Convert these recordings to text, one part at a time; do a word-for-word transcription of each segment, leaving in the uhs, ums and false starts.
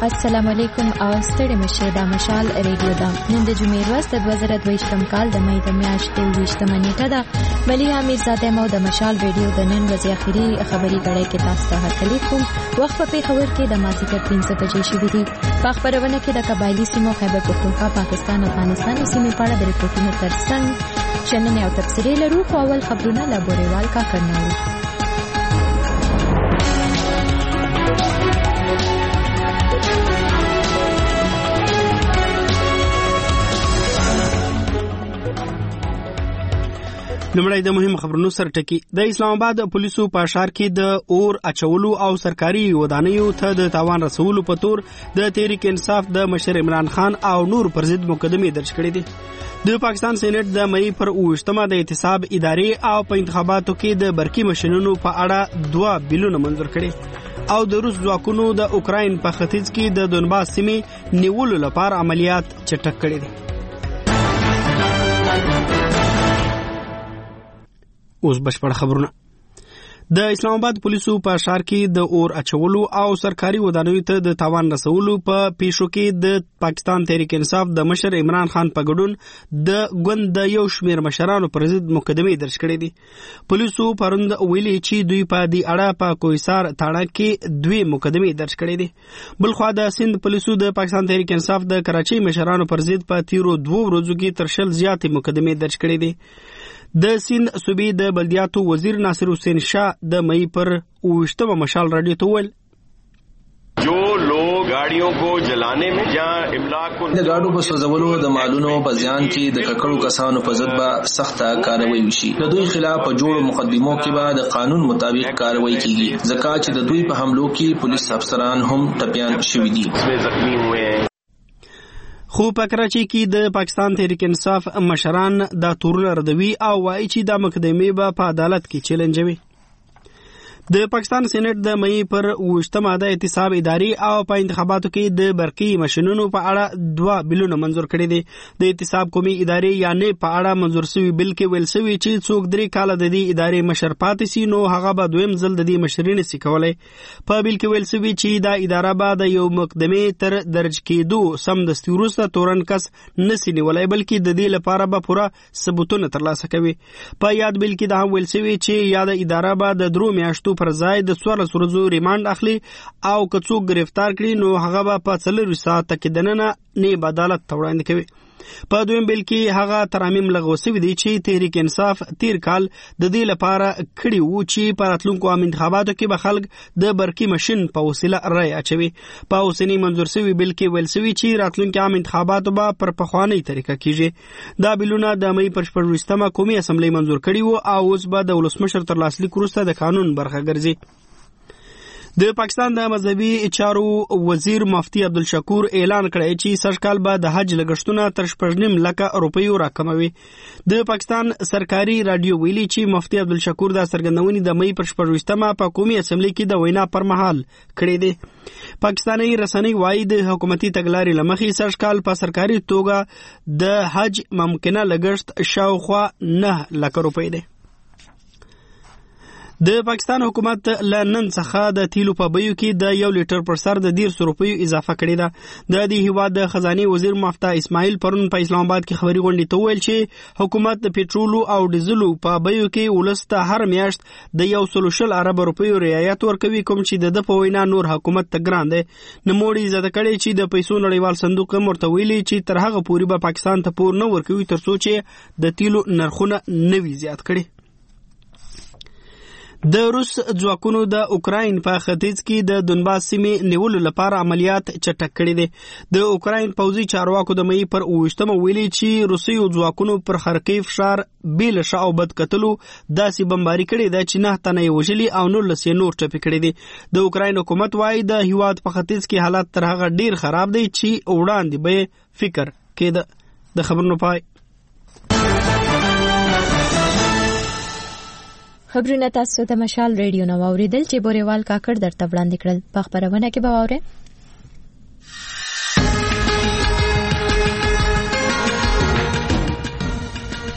السلام علیکم او ستړي مشه د مشال ریډیو دا نن د جمعې ورځ د دوه زره دوه کال د مې د میاشتې ویشتمه نیټه ده. ملي امیر زاده مو د مشال ریډیو د نن ورځې اخیری خبري غړې کې تاسو ته هرکلی کوم. وخت په خبر کې د مازیګر پنځه بجې شوې دي. په خبرونه کې د قبایلی سیمو خیبر پختونخوا پاکستان افغانستان او سیمې په اړه د ریپورتونو ترڅنګ شننې او تفسیري لرو. خو اول خبرونه له بوريوال کا کړناوي. لمړی د مهم خبرونو سر ټکی. د اسلام آباد پولیسو په ښار کې د اور اچولو او سرکاري ودانیو ته د تاوان رسولو په تور د تحریک انصاف د مشر عمران خان او نور پر ضد مقدمې درج کړې دي. د پاکستان سېنات د مې پر اوویشتمه د احتساب ادارې او په انتخاباتو کې د برقي ماشینونو په اړه دوه بیلونه منظور کړي او د روس ځواکونو د اوکراین په ختیځ کې د دونباس سیمې نیولو لپاره عملیات چټک کړي دي. اوس بشپړ خبرونه. د اسلام آباد پولیسو په ښار کې د اور اچولو او سرکاري ودانیو ته د تاوان رسولو په پیښو کې د پاکستان تحریک انصاف د مشر عمران خان په ګډون د ګوند د یو شمېر مشرانو پر ضد مقدمې درج کړې دي. پولیسو پروند ویلي چې دوی په دې اړه په کوهسار تاړه کې دوی مقدمې درج کړې دي. بلخوا د سند پولیسو د پاکستان تحریک انصاف د کراچۍ مشرانو پر ضد په تیرو دوه ورځو کې تر شل زیاتې مقدمې درج کړې دي. د سند صوبې د بلدیاتو وزیر ناصر حسین شاه د مې پر اوویشتمه مشال راډیو ته وویل جو لوگ گاڑیوں کو جلانے میں یا املاک کو د گاډو په سوځولو د مالونو په ځان کې د ککړو کسانو په ضد به سخته کاروایی وشي. د دوی خلاف په جوړو مقدمو کې به د قانون مطابق کاروایی کیږي ځکه چې د دوی په حملو کې پولیس افسران هم ټپیان شوي دي. زخمی ہوئے ہیں. خو په کراچۍ کې د پاکستان تحریک انصاف مشران دا تورونه ردوي او وایي چې دا مقدمې به په عدالت کې چیلنجوي. د پاکستان سېنات د مې پر اوویشتمه د احتساب ادارې او په انتخاباتو کې د برقي ماشینونو په اړه دوه بیلونه منظور کړي دي. د احتساب قومي ادارې یعنی په اړه منظور شوی بیل کې ویل شوی چې څوک درې کاله د دې ادارې مشر پاتې سي نو هغه به دویم ځل د دې مشري نشي کولی. په بیل کې ویل شوی چې دا اداره به د یو مقدمې تر درج کېدو سمدستي وروسته تورن کس نشي نیولی بلکې د دې لپاره به پوره ثبوتونه ترلاسه کوي. په یاد بیل کې دا هم ویل شوی چې یاد اداره به د درو میاشتو پر ځای د څوارلس ورځو ریمانډ اخلي او که څوک گرفتار کړي نو هغه به په څلور ساعته کې دننه نیب عدالت ته وړاندې کوي. په دویم بیل کې هغه ترامیم لغوه شوي دي چې تحریک انصاف تیر کال د دې لپاره کړي وو چې په راتلونکو عام انتخاباتو کې به خلک د برقي ماشین په وسیله رای اچوي. په اوسني منظور شوي بیل کې ویل شوي چې راتلونکي عام انتخاباتو به پر پخوانۍ طریقه کیږي. دا بیلونه د مې پر شپږویشتمه قومي اسمبلۍ منظور کړي وو او اوس به د ولسمشر تر لاسلیک وروسته د قانون برخه ګرځي. د پاکستان د مذهبي چارو وزیر مفتي عبدالشکور اعلان کړی چې سږکال به د حج لګښتونه تر شپږ نیم لکه روپیو راکموي. د پاکستان سرکاري راډیو ویلي چې مفتي عبدالشکور د څرګندونې د مې پر شپږویشتمه په قومي اسمبلۍ کې د وینا پر مهال کړی دی. پاکستاني رسنۍ وایي د حکومتي تګلارې له مخې سږکال په سرکاري توګه د حج ممکنه لګښت شاوخوا نه لکه روپۍ دی. د پاکستان حکومت له نن څخه د تیلو په بیو کې د یو لیټر پر سر د ډیر سو روپیو اضافه کړې ده. د دې هیواد د خزانه وزیر مفتاح اسماعیل پرون په اسلام آباد کې خبري غونډې ته ویل چې حکومت د پېټرولو او ډیزلو په بیو کې ولسته هر میاشت د یو سل شل ارب روپیو رعایت ورکوي کوم چې د په وینا نور حکومت ته ګران دی. نوموړي زده کړي چې د پیسو نړیوال صندوق مرته ویلي چې تر هغه پورې به پاکستان ته پور نه ورکوي تر څو چې د تیلو نرخونه نوي زیات کړي. د روس ځواکونو د اوکراین په ختیځ کې د دونباس سیمې نیولو لپاره عملیات چټک کړي دي. د اوکراین پوځي چارواکو د مې پر اوویشتمه ویلي چې روسي ځواکونو پر خرکیف ښار بیل شا او بد کتلو داسې بمباري کړي ده چې نه تنه یې وژلي او نولس یې نور ټپي کړي دي. د اوکراین حکومت وایي د هیواد په ختیځ کې حالات تر هغه ډیر خراب دي چې وړاندې به فکر کېده. د خبرونو پای. خبرونه تاسو ته مشال ریډیو نو اوریدل چې بوريوال کاکړ درته وړاندې کړل. په خبرونه کې به واورئ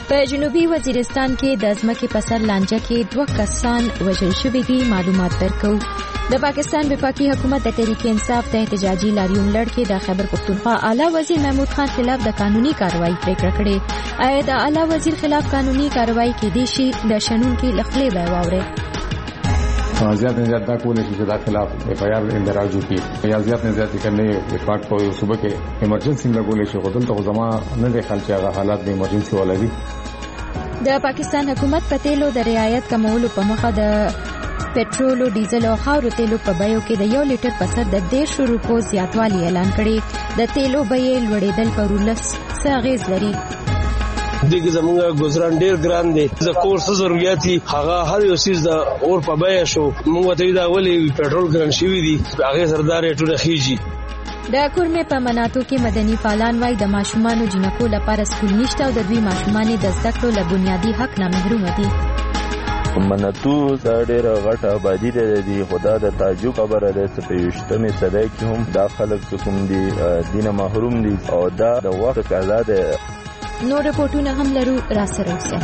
په جنوبي وزیرستان کې د ځمکې په سر لانجه کې دوه کسان وژل شوي دي. معلومات درکو. د پاکستان وفاقي حکومت د تحریک انصاف د احتجاجي لاریون لړ کې د خیبر پختونخوا اعلی وزیر محمود خان خلاف د قانوني کاروایی پریکړه کړې. آیا د اعلی وزیر خلاف قانوني کاروایی کې دي شي د شنونکو لخلې به واوري. زیات نے زیادہ کولے سے زیادہ خلاف ایف آئی آر اندراج کی یا زیات نے زیادہ کرنے وفاق کو صبح کے ایمرجنسی لګولې شو خدل ته زما نه د خلک هغه حالات د ایمرجنسی ولوي. د پاکستان حکومت په تیلو د رعایت کمولو په مخه د پټرول او ډیزل او خاورو تیلو په بیو کې د یو لیټر په سر د ډیرشو روپو زیاتوالی اعلان کړي. د تیلو بیې لوړېدل په ورلس څه اغیز لري؟ دغه زمونږ گزاران ډیر ګران دي. د کورس ضرورت هغه هر یو سیس د اور په بیه شو. موږ ته دا ولي پټرول ګران شوی دي هغه سردار ټول خيږي. د کورمې په مناطو کې مدني فعالان وايي د ماشومانو جنکو لپاره سکول نشته او د دوی ماشومان د زده کړو له بنیادي حق نه محروم دي. منتو ډېر غټه آبادي لري. خدا د تعجب خبره ده چې په یوشتمې صدۍ کې هم دا خلک کوم دي دینه محروم دي او دا د وخت قضا ده. نور رپورټونه هم لرو، را سره اوسئ.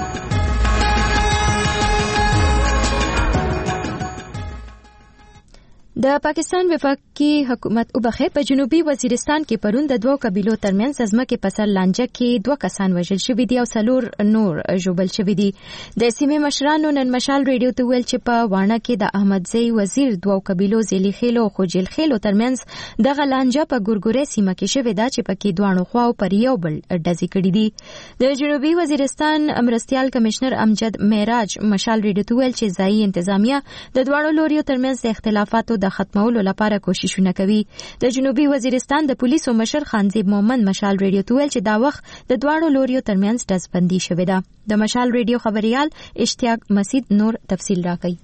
د پاکستان وفاقي حکومت وبخې په جنوبي وزیرستان کې پرون د دوه قبیلو ترمنځ ځمکې په سر لانجه کې دوه کسان وژل شوي دي او څلور نور ژوبل شوي دي. د سیمې مشرانو نن مشال ریډیو ته ویل چې په واڼه کې د احمدزی وزیر دوه قبیلو زیلی خیلو او خوجل خیلو ترمنځ دغه لانجه په ګورګورې سیمه کې شوې ده چې پکې دوه خواو پر یو بل ډزې کړي دي. د جنوبي وزیرستان مرستیال کمشنر امجد معراج مشال ریډیو ته ویل چې ځایي انتظامیه د دوه لوريو ترمنځ د اختلافاتو د ختمولو لپاره کوششونه کوي. د جنوبي وزیرستان د پولیسو مشر خانزیب مومند مشال ریډیو ته ویل چې دا وخت د دواړو لوريو ترمنځ ډزبندي شوې ده. د مشال ریډیو خبريال اشتیاق مسید نور تفصیل راکوي.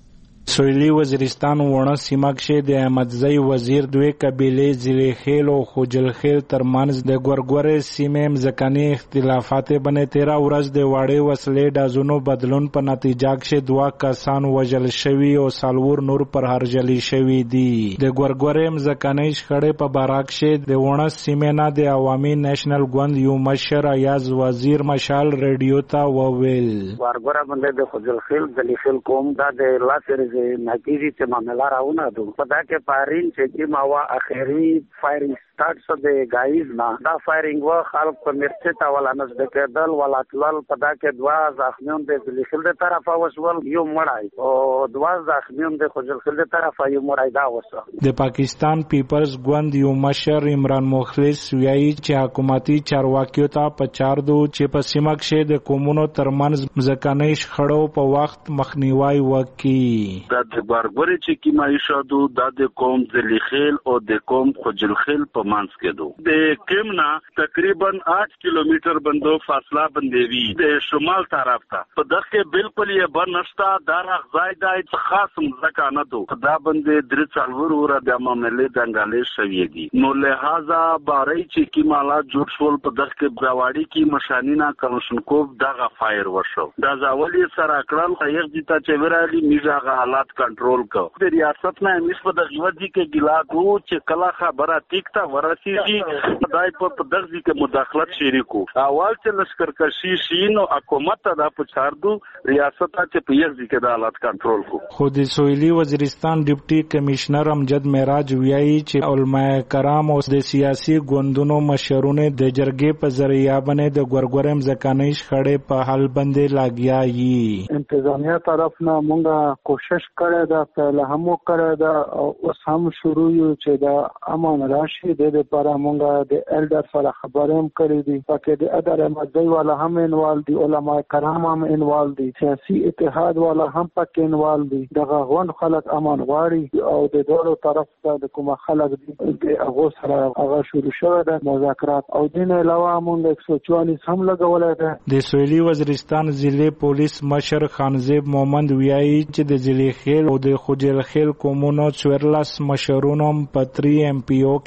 سویلی وزیرستان وړه سیمه کې د احمدزی وزیر دوی قبیلې زلی خیل او خوجل خیل ترمنځ د ګورګورې سیمې مځکني اختلافات باندې تیرا ورځ د واړې وسلې دازونو بدلون په نتیجه کې دوه کسان وژل شوي او څلور نور پر هرجلی شوي دي. د ګورګورې مځکني شخړې په باراک کې د وړه سیمې نه د عوامي نېشنل ګوند یو مشر ایاز وزیر مشال ریډیو ته وویل ګورګورې باندې د خوجل خیل زلی خیل کوم دا د لاسره نتیجې چې معاملہ راونه دو پدا کې پارین چې کی ماوا اخیری فایرینګ سٹارټ سو د گایز نه دا فایرینګ و خلق په مرچه تا ولا نس د کېدل ولا تلل پدا کې دوا زخمیون د لیکل د طرفه وسول یو مړای او دوا زخمیون د خوجل خل د طرفه یو مړای دا وسه. د پاکستان پیپلز ګوند یو مشر عمران مخلص ویایي چې حکومتي چارواکیو ته پچار دو چې په سیمه کې د کومونو ترمنځ ځکانې شخړو په وخت مخنیوي وکړي. دا د ګورګورې چې کی معیشت دو د قوم زلی خیل او د قوم خوجل خیل په مانس کې دو د کیمنا تقریبا آٹھ کیلومتر بندو فاصله بندوي د شمال طرف ته په دغه بالکل یې بنشتا دار غزای د خاص مزکانه دو دا بندې درې څلور ور د معاملې دنګالې شویږي نو لہذا باري چې کی مالا جوړ شول په دغه براوړي کې مشانینا کمشنکوب دغه فایر وشو دا ځاولي سره کړل یو دي ته چې ورالي میژه حالات کنټرول کو د ریاست نه مش په دغه ودی کې ګلاګو چې کلا خبره ټیکتا ورسیږي خدای په دغه کې مداخلت شریکو اول چې لشکرکشي شین او حکومت دا پچاردو ریاست ته په یوه کې د حالات کنټرول کو. خو د سویلی وزیرستان ډیپټي کمشنر امجد معراج ویایي چې علماء کرام او د سیاسي ګوندونو مشرونه د جرګې په ذریعہ باندې د ګورګورم ځکانې شخړې په حل باندې لاګیا یي. انتظامیه طرف نه مونږه کوشش کړې ده په لهمو کړې ده او اوس هم شروع یو چې دا امن راشي د لپاره مونږه د الډر سره خبرې هم کړې دي پکې د اداره مدعي والا هم انوال دي علماء کرام هم انوال دي سیاسي اتحاد والا هم پکې انوال دي دغه غون خلک امن غواړي او د دوه طرف ته د کوم خلک دي د هغه سره هغه شروع شوه د مذاکرات او دین علاوه مونږ ایک سو چوالیس هم لګولای ده. د سویلی وزیرستان ضلع پولیس مشر خانزیب مومند ویایي چې د ضلع خیل او د خوجل خیل کومونو څوارلس مشرونو پتری ایم پی او کې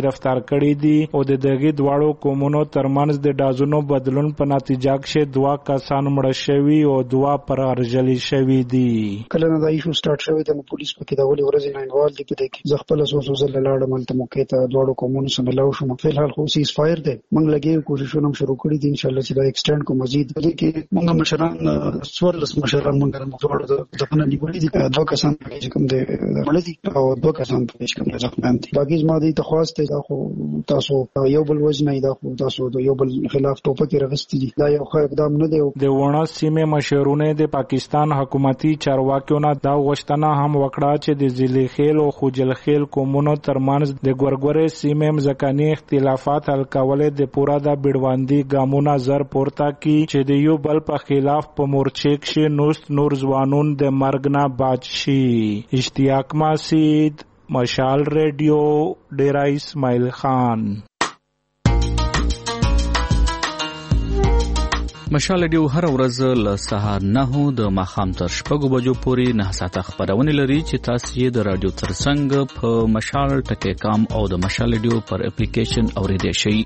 گرفتار کړي دي او د دغه دواړو قومونو ترمنځ د دازونو بدلون په نتیجه کې دوه کسان مړ شوي او دوه پر ارجلي شوي دي. کله نه دا ایشو سٹارټ شوی د پولیس په کې دا ولې ورځ نه انوال دي په کې زغپل سوسو زل لاړه ملته موقع ته دواړو قومونو سره ملاو شو. په الحال خو سیز فایر دی موږ لګي کوششونه شروع کړي دي ان شاء الله چې دا ایکسټند کو مزید دي کې موږ مشران سوالس مشران موږ موږ د خپل نیولې دي دوه کسان چې کوم دي مړ دي او دوه کسان چې کوم زخمیان دي. باقي زما دي تخواست دا خو تاسو یو بل وجنه دا خو تاسو د یو بل خلاف ټوپک راغستې دي دا یو ښه اقدام نه دی. د ونه سیمه مشرونه د پاکستان حکومتي چارواکیو نه دا غوښتنه هم وکړه چې د ضلع خیل او خوجل خیل قومونو ترمنځ د ګورګورې سیمه مځکني اختلافات حل کول د پورا د بیړواندي ګامونه زر پورته کی چې د یو بل په خلاف په مورچې کې نوست نور ځوانون د مرګ نه بچ شي. اشتیاق مسعود مشال ریډیو ډیرا اسماعیل خان. مشال ریډیو هر ورځ له سهار نه د ماښام تر شپږو بجو پورې نه ساعته خبرونه لري چې تاسو یې د رادیو ترڅنګ په مشال ټکی کام او د مشال ریډیو پر اپلیکیشن اوریدئ شئ.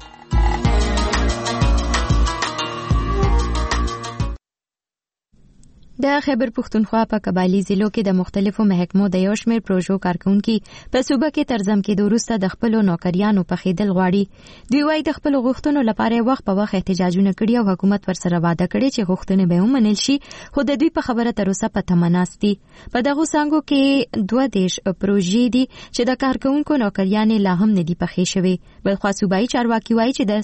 د خیبر پختونخوا په قبایلی ضلعو کې د مختلفو محکمو د یو شمېر پروژو کارکونکي په صوبه کې ترزم کېدو وروسته د خپلو نوکریانو په خېدل غواړي. دوی وايي د خپلو غوښتنو لپاره وخت په وخت احتجاجونه کړي او حکومت ورسره وعده کړي چې غوښتنې به ومنل شي خو د دوی په خبره تر اوسه په تمه ناست دي. په دغو څانګو کې دوه دیش پروژې دي چې د کارکونکو نوکریانې لا هم نه دي پخې شوې. بلخوا صوبایي چارواکي وايي چې د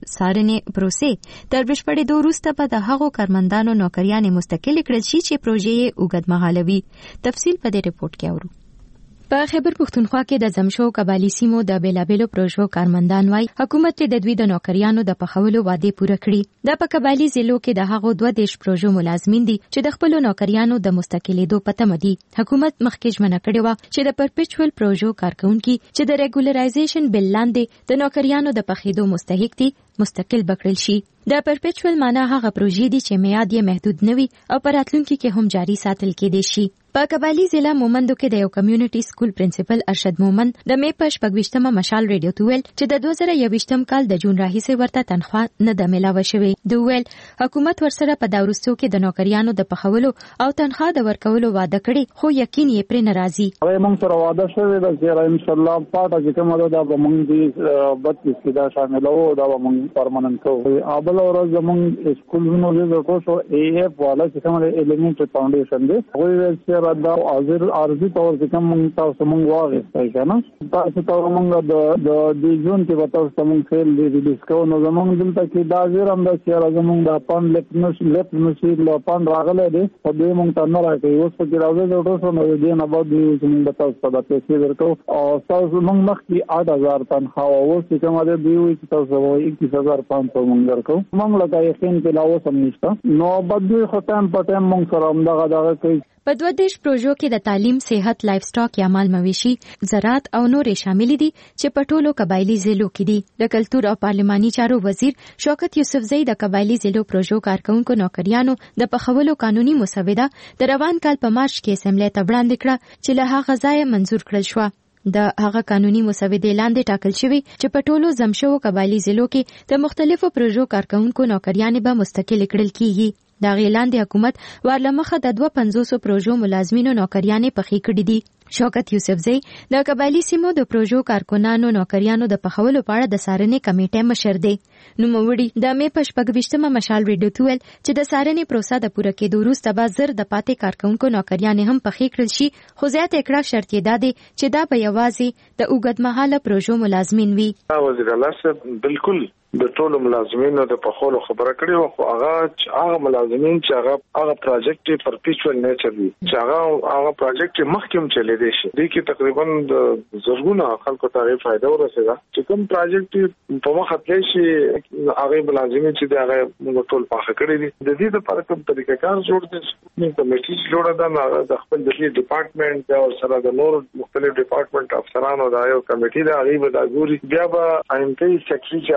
څارنې پروسې تر بشپړېدو وروسته به د هغو کارمندانو نوکریانې مستقلې کړل شي چې پروژې اوږد مهاله وي. تفصیل په دې ریپورت کې اورو. په خیبر پختونخوا کې د زمشو قبایلی سیمو د بیلابیلو پروژو کارمندان وايي حکومت د دوی د نوکریانو د پخولو وعده پوره کړي. د په قبایلی ضلعو کې د هغو دوه دیش پروژو ملازمین دي چې د خپل نوکریانو د مستقلیدو په تمه دي. حکومت مخکې ژمنه کړې و چې د پرپیچوال پروژو کارکونکي چې د ریګولرایزیشن بل لاندې د نوکریانو د پخېدو مستحق دي مستقل بکړل شي. د پرپیچوال معنا هغه پروژې دي چې میعاد یې محدود نه وي او په راتلونکي کې هم جاري ساتل کېدای شي. په قبایلی ضلع مومندو کې د یو کمیونټي سکول پرنسپل ارشد مومند د می په شپږویشتمه مشال ریډیو ته ویل چې د دوه زره یوویشتم کال د جون راهیسې ورته تنخواه نه ده میلاوه شوې. دوی ویل حکومت ورسره په دا وروستیو کې د نوکریانو د پخولو او تنخواه د ورکولو وعده کړې خو یقین یې پرې نه راځي. موږ سره وعده شوې ده چې ان شاء الله پاټه چې کومه ده دا به موږ دې بتیس کې دا شاملو دا به موږ پرمننت کوو. اول ورځ موږ سکولونو له کوشو ای اف والا چې کومه ایلیمنټری فاونډیشن دی هغه چې دا حاضر ارزي تور چې کوم تاسو موږ واغې ځای تاسو ته موږ د د جون کې وته موږ فیل دی ډیسکو نو زموږ دلته کې دا زیرم د چې زموږ د پاند لپنوس لپنوس له پاند راغله دي او دې موږ ته نه راکې اوس په کې راځي د ټوسو نو دې نه بعد موږ تاسو ته د پیسې ورکو او تاسو موږ مخکې آठ هزار تنخواه او اوس چې کوم دی دوی چې تاسو وایي اکیس هزار پانص سو موږ ورکو. موږ لکه یقین په لاو سم نشته نو بدوی خو ټایم په ټایم موږ سره همدغه دغه کوي. په دوه دیش پروژو کې د تعلیم، صحت، لایف سټاک یا مال مویشي، زراعت او نورې شامل دي چې په ټولو قبایلی ضلعو کې دي. د کلتور او پارلماني چارو وزیر شوکت یوسفزئی د قبایلی ضلعو پروژو کارکونکو نوکریانو د پخولو قانوني مسوده د روان کال په مارچ کې اسمبلی ته وړاندې کړه چې له هغه ځایه منظور کړل شو. د هغه قانوني مسودې لاندې ټاکل شوی چې په ټولو زمشو قبایلی ضلعو کې د مختلفو پروژو کارکونکو نوکریانې به مستقل کړل کیږي. دا غیلاندې حکومت ورلمخه د دوه پنځوس پروژو ملازمینو نوکریانې پخې کړې دي. شوکت یوسفزئی د قبایلی سیمو د پروژو کارکونانو نوکریانو د پخولو په اړه د څارنې کمیټې مشر دی. نوموړي د می په شپږویشتمه مشال ریډیو ته ویل چې د څارنې پروسه د پوره کېدو وروسته به زر د پاتې کارکونکو نوکریانې هم پخې کړل شي، خو زیات کړه شرط یې دا دی چې دا به یوازې د اوږدمهاله پروژو ملازمین وي. وزیر اعلی صاحب بالکل د ټولو ملازمینو د پخولو خبره کړې و، خو هغه هغه ملازمین چې هغه هغه پروجیکټ پرپیچوال نیچر وي چې هغه هغه پروجیکټ مخکې چلے دی شي د کې تقریبا د زرګونه خلکو ته فائدہ ورسېده چې کوم پروجیکټ په مخ اتلی شي هغه ملازمین چې هغه موږ ټول پاخه کړی دي. د دې لپاره کوم طریقه کار جوړ دي، موږ کمیټې جوړه ده د خپل د ډپارټمنټ او سره د نور مختلف ډپارټمنټ افسرانو دا یو کمیټې ده، هغه به دا ګوري، بیا به ایم پی سیکرټري چې او دا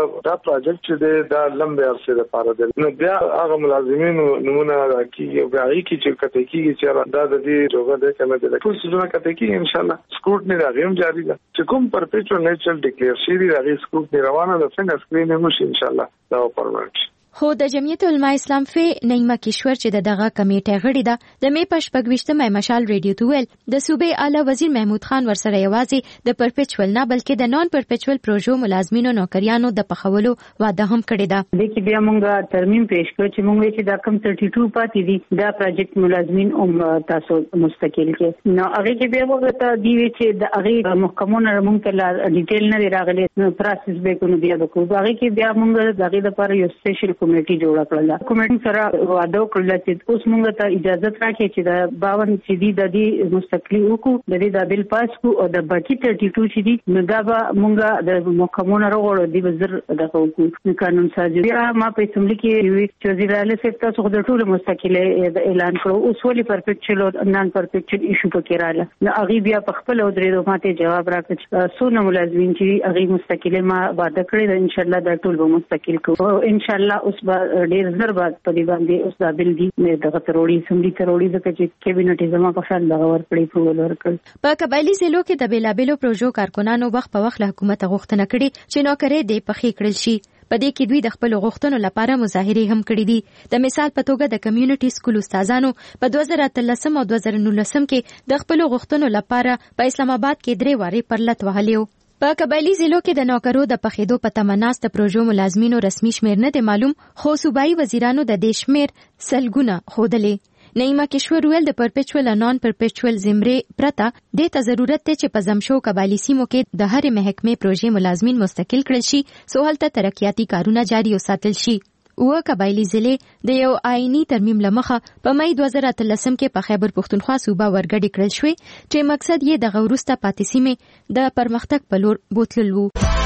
دا پروجیکټ چې دی دا لمبه عرصه لپاره دی. نو بیا هغه ملازمینو نمونه راکېږي او بیا هغې کې چې کته کېږي چې دا د دې جوګه دی که نه دی ټول څیزونه کته کېږي انشاءالله. سکروټني د هغې هم جاري ده چې کوم پرپیچوال نیچرل ډیکلیئر شوي دي د هغې سکروټني روانه ده څنګه سکرینینګ وشي انشاءالله دا به پرمنټ شي. خو د جمعیت علماء اسلام فی نعیمه کشور چې د دغه کمیټې غړي ده د می په شپږویشتمه مشال ریډیو ته ویل د صوبې اعلی وزیر محمود خان ورسره یوازې د پرپیچوال نه بلکې د نان پرپیچوال پروژو ملازمینو نوکریانو د پخولو وعده هم کړې ده. د کې بیا موږ ترمیم پیښ کړ چې موږ چې دا کم باتیس پاتې دي دا پروجیکټ ملازمین هم تاسو مستقل کې نو هغه کې بیا موږ ته دی چې د هغه محکمونو موږ ته ډیټیل نه راغلي پروسس به کوو بیا وکړو. هغه کې بیا موږ دغه لپاره یو سپیشل کمیټي جوړ کړل. کمیټي سره وعده وکړل چې اوس موږ ته اجازه راکړي چې د باون چې دی د دې مستقلی وکړو د دې د بل پاس کو او د باقي باتیس چې دی نو دا به موږ د محکمونو راغړو دی وزیر دغه وکړو قانون سازي. بیا ما په اسمبلی کې وی وزیر اعلی صاحب تاسو د ټول مستقله اعلان کړو اوس ولې پرفیکچل او نان پرفیکچل ایشو پکې رااله نو هغه بیا په خپل او درې ماته جواب راکړ سونه ملازمین چې هغه مستقله ما وعده کړی ان شاء الله دا ټول به مستقل کوو ان شاء الله اوس ډیر زر بعد په دې باندې اوس دا بل دی دغه تروړي سمدي تروړي د چې کابینټ زما په خیال دغه ورکړي پروګل ورکړ. په قبایلی ضلعو کې د بیلابیلو پروژو کارکونانو وخت په وخت له حکومت غوښتنه کړې چې نوکرې دې پخې کړل شي. په دې کې دوی د خپل غوښتنو لپاره مظاهرې هم کړې دي. د مثال په توګه د کمیونټي سکول استادانو په دوه زره اتلسم او دوه زره نولسم کې د خپل غوښتنو لپاره په اسلام آباد کې درې وارې پرلط وهلیو. په قبایلی ضلعو کې د نوکرو د پخېدو په تمناس د پروژو ملازمینو رسمي شمیر نه دی معلوم خو صوبایي وزیرانو د دې شمیر سلګونه ښودلې. نعیمه کشور ویل د پرپیچوال او نان پرپیچوال زمرې پرته دې ته ضرورت دی چې په زمشو قبایلی سیمو کې د هرې محکمې پروژې ملازمین مستقل کړل شي سو هلته ترقیاتي کارونه جاري وساتل شي. و قبایلی ضلع د یو آئینی ترمیم لمخه په مئی دوه زره اتلسم کې په خیبر پښتونخوا صوبه ورګډې کړل شوې چې مقصد یې د غوروسته پاتې سیمې د پرمختګ په لور بوتلل وو.